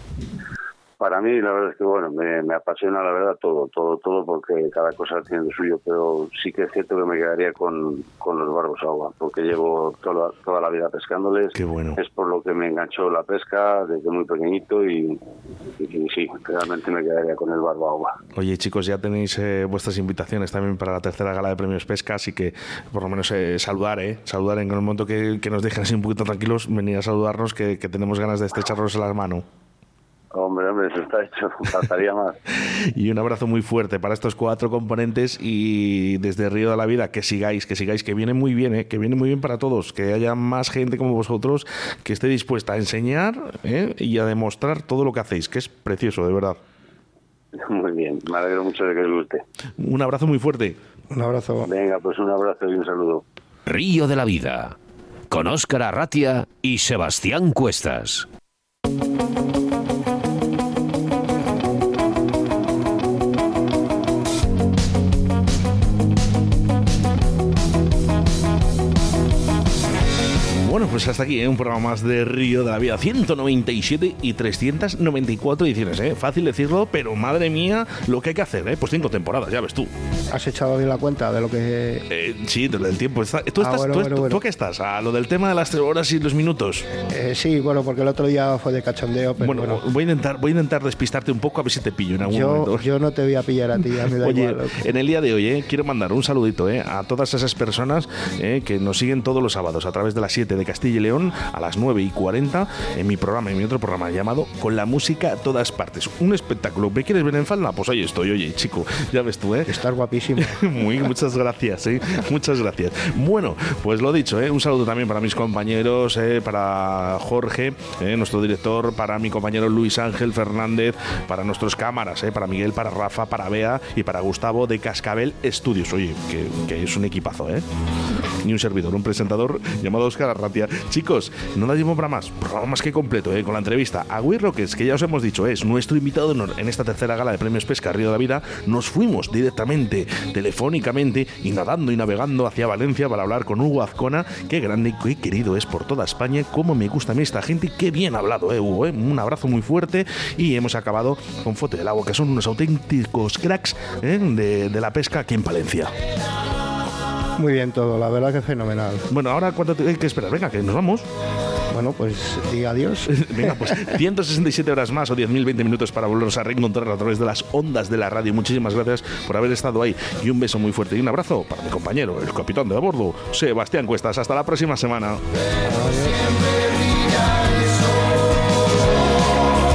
Para mí, la verdad es que, bueno, me, me apasiona, la verdad, todo, todo, todo, porque cada cosa tiene lo suyo, pero sí que es cierto que me quedaría con, con los barbos a agua, porque llevo toda, toda la vida pescándoles. Qué bueno. Es por lo que me enganchó la pesca desde muy pequeñito y, y, y sí, realmente me quedaría con el barbo a agua. Oye, chicos, ya tenéis eh, vuestras invitaciones también para la tercera gala de premios pesca, así que por lo menos eh, saludar, ¿eh? Saludar en el momento que, que nos dejen así un poquito tranquilos, venir a saludarnos, que, que tenemos ganas de estrecharnos en las manos. Hombre, hombre, eso está hecho, faltaría más. Y un abrazo muy fuerte para estos cuatro componentes y desde Río de la Vida, que sigáis, que sigáis, que viene muy bien, ¿eh? Que viene muy bien para todos, que haya más gente como vosotros que esté dispuesta a enseñar ¿eh? y a demostrar todo lo que hacéis, que es precioso, de verdad. Muy bien, me alegro mucho de que os guste. Un abrazo muy fuerte. Un abrazo. Venga, pues un abrazo y un saludo. Río de la Vida, con Óscar Arratia y Sebastián Cuestas. Bueno, pues hasta aquí, ¿eh? Un programa más de Río de la Vida, ciento noventa y siete y trescientas noventa y cuatro ediciones, ¿eh? Fácil decirlo, pero madre mía, lo que hay que hacer, ¿eh? Pues cinco temporadas, ya ves tú. ¿Has echado bien la cuenta de lo que...? Eh, sí, del tiempo. ¿Tú, estás, ah, bueno, tú, bueno, tú, bueno. ¿tú qué estás? ¿A lo del tema de las tres horas y los minutos? Eh, sí, bueno, porque el otro día fue de cachondeo, pero bueno, bueno. Voy a intentar voy a intentar despistarte un poco a ver si te pillo en algún yo, momento. Yo no te voy a pillar a ti, ya me da Oye, igual. en el día de hoy eh, quiero mandar un saludito eh, a todas esas personas eh, que nos siguen todos los sábados a través de las siete de Castilla y León a las nueve y cuarenta en mi programa, en mi otro programa llamado Con la música a todas partes. Un espectáculo. ¿Me quieres ver en falda? Pues ahí estoy, oye, chico, ya ves tú, ¿eh? Estás guapísimo. Muy, muchas gracias, ¿eh? Muchas gracias. Bueno, pues lo dicho, ¿eh? Un saludo también para mis compañeros, ¿eh? Para Jorge, ¿eh? Nuestro director, para mi compañero Luis Ángel Fernández, para nuestros cámaras, ¿eh? Para Miguel, para Rafa, para Bea y para Gustavo de Cascabel Estudios. Oye, que, que es un equipazo, ¿eh? y un servidor, un presentador llamado Óscar Arratia. Chicos, no da tiempo para más, programa más que completo, ¿eh? Con la entrevista a Agüir Roques, que ya os hemos dicho, es nuestro invitado de honor en esta tercera gala de Premios Pesca Río de la Vida. Nos fuimos directamente, telefónicamente y nadando y navegando hacia Valencia para hablar con Hugo Azcona. Qué grande y qué querido es por toda España, cómo me gusta a mí esta gente y qué bien hablado, ¿eh, Hugo? ¿eh? Un abrazo muy fuerte y hemos acabado con Fote del Agua, que son unos auténticos cracks ¿eh? de, de la pesca aquí en Palencia. Muy bien todo, la verdad que fenomenal. Bueno, ahora ¿cuánto hay que esperar? Venga, que nos vamos. Bueno, pues diga adiós. Venga, pues ciento sesenta y siete horas más o diez mil veinte minutos para volvernos a reencontrar a través de las ondas de la radio. Muchísimas gracias por haber estado ahí y un beso muy fuerte y un abrazo para mi compañero, el capitán de a bordo, Sebastián Cuestas. Hasta la próxima semana. Adiós.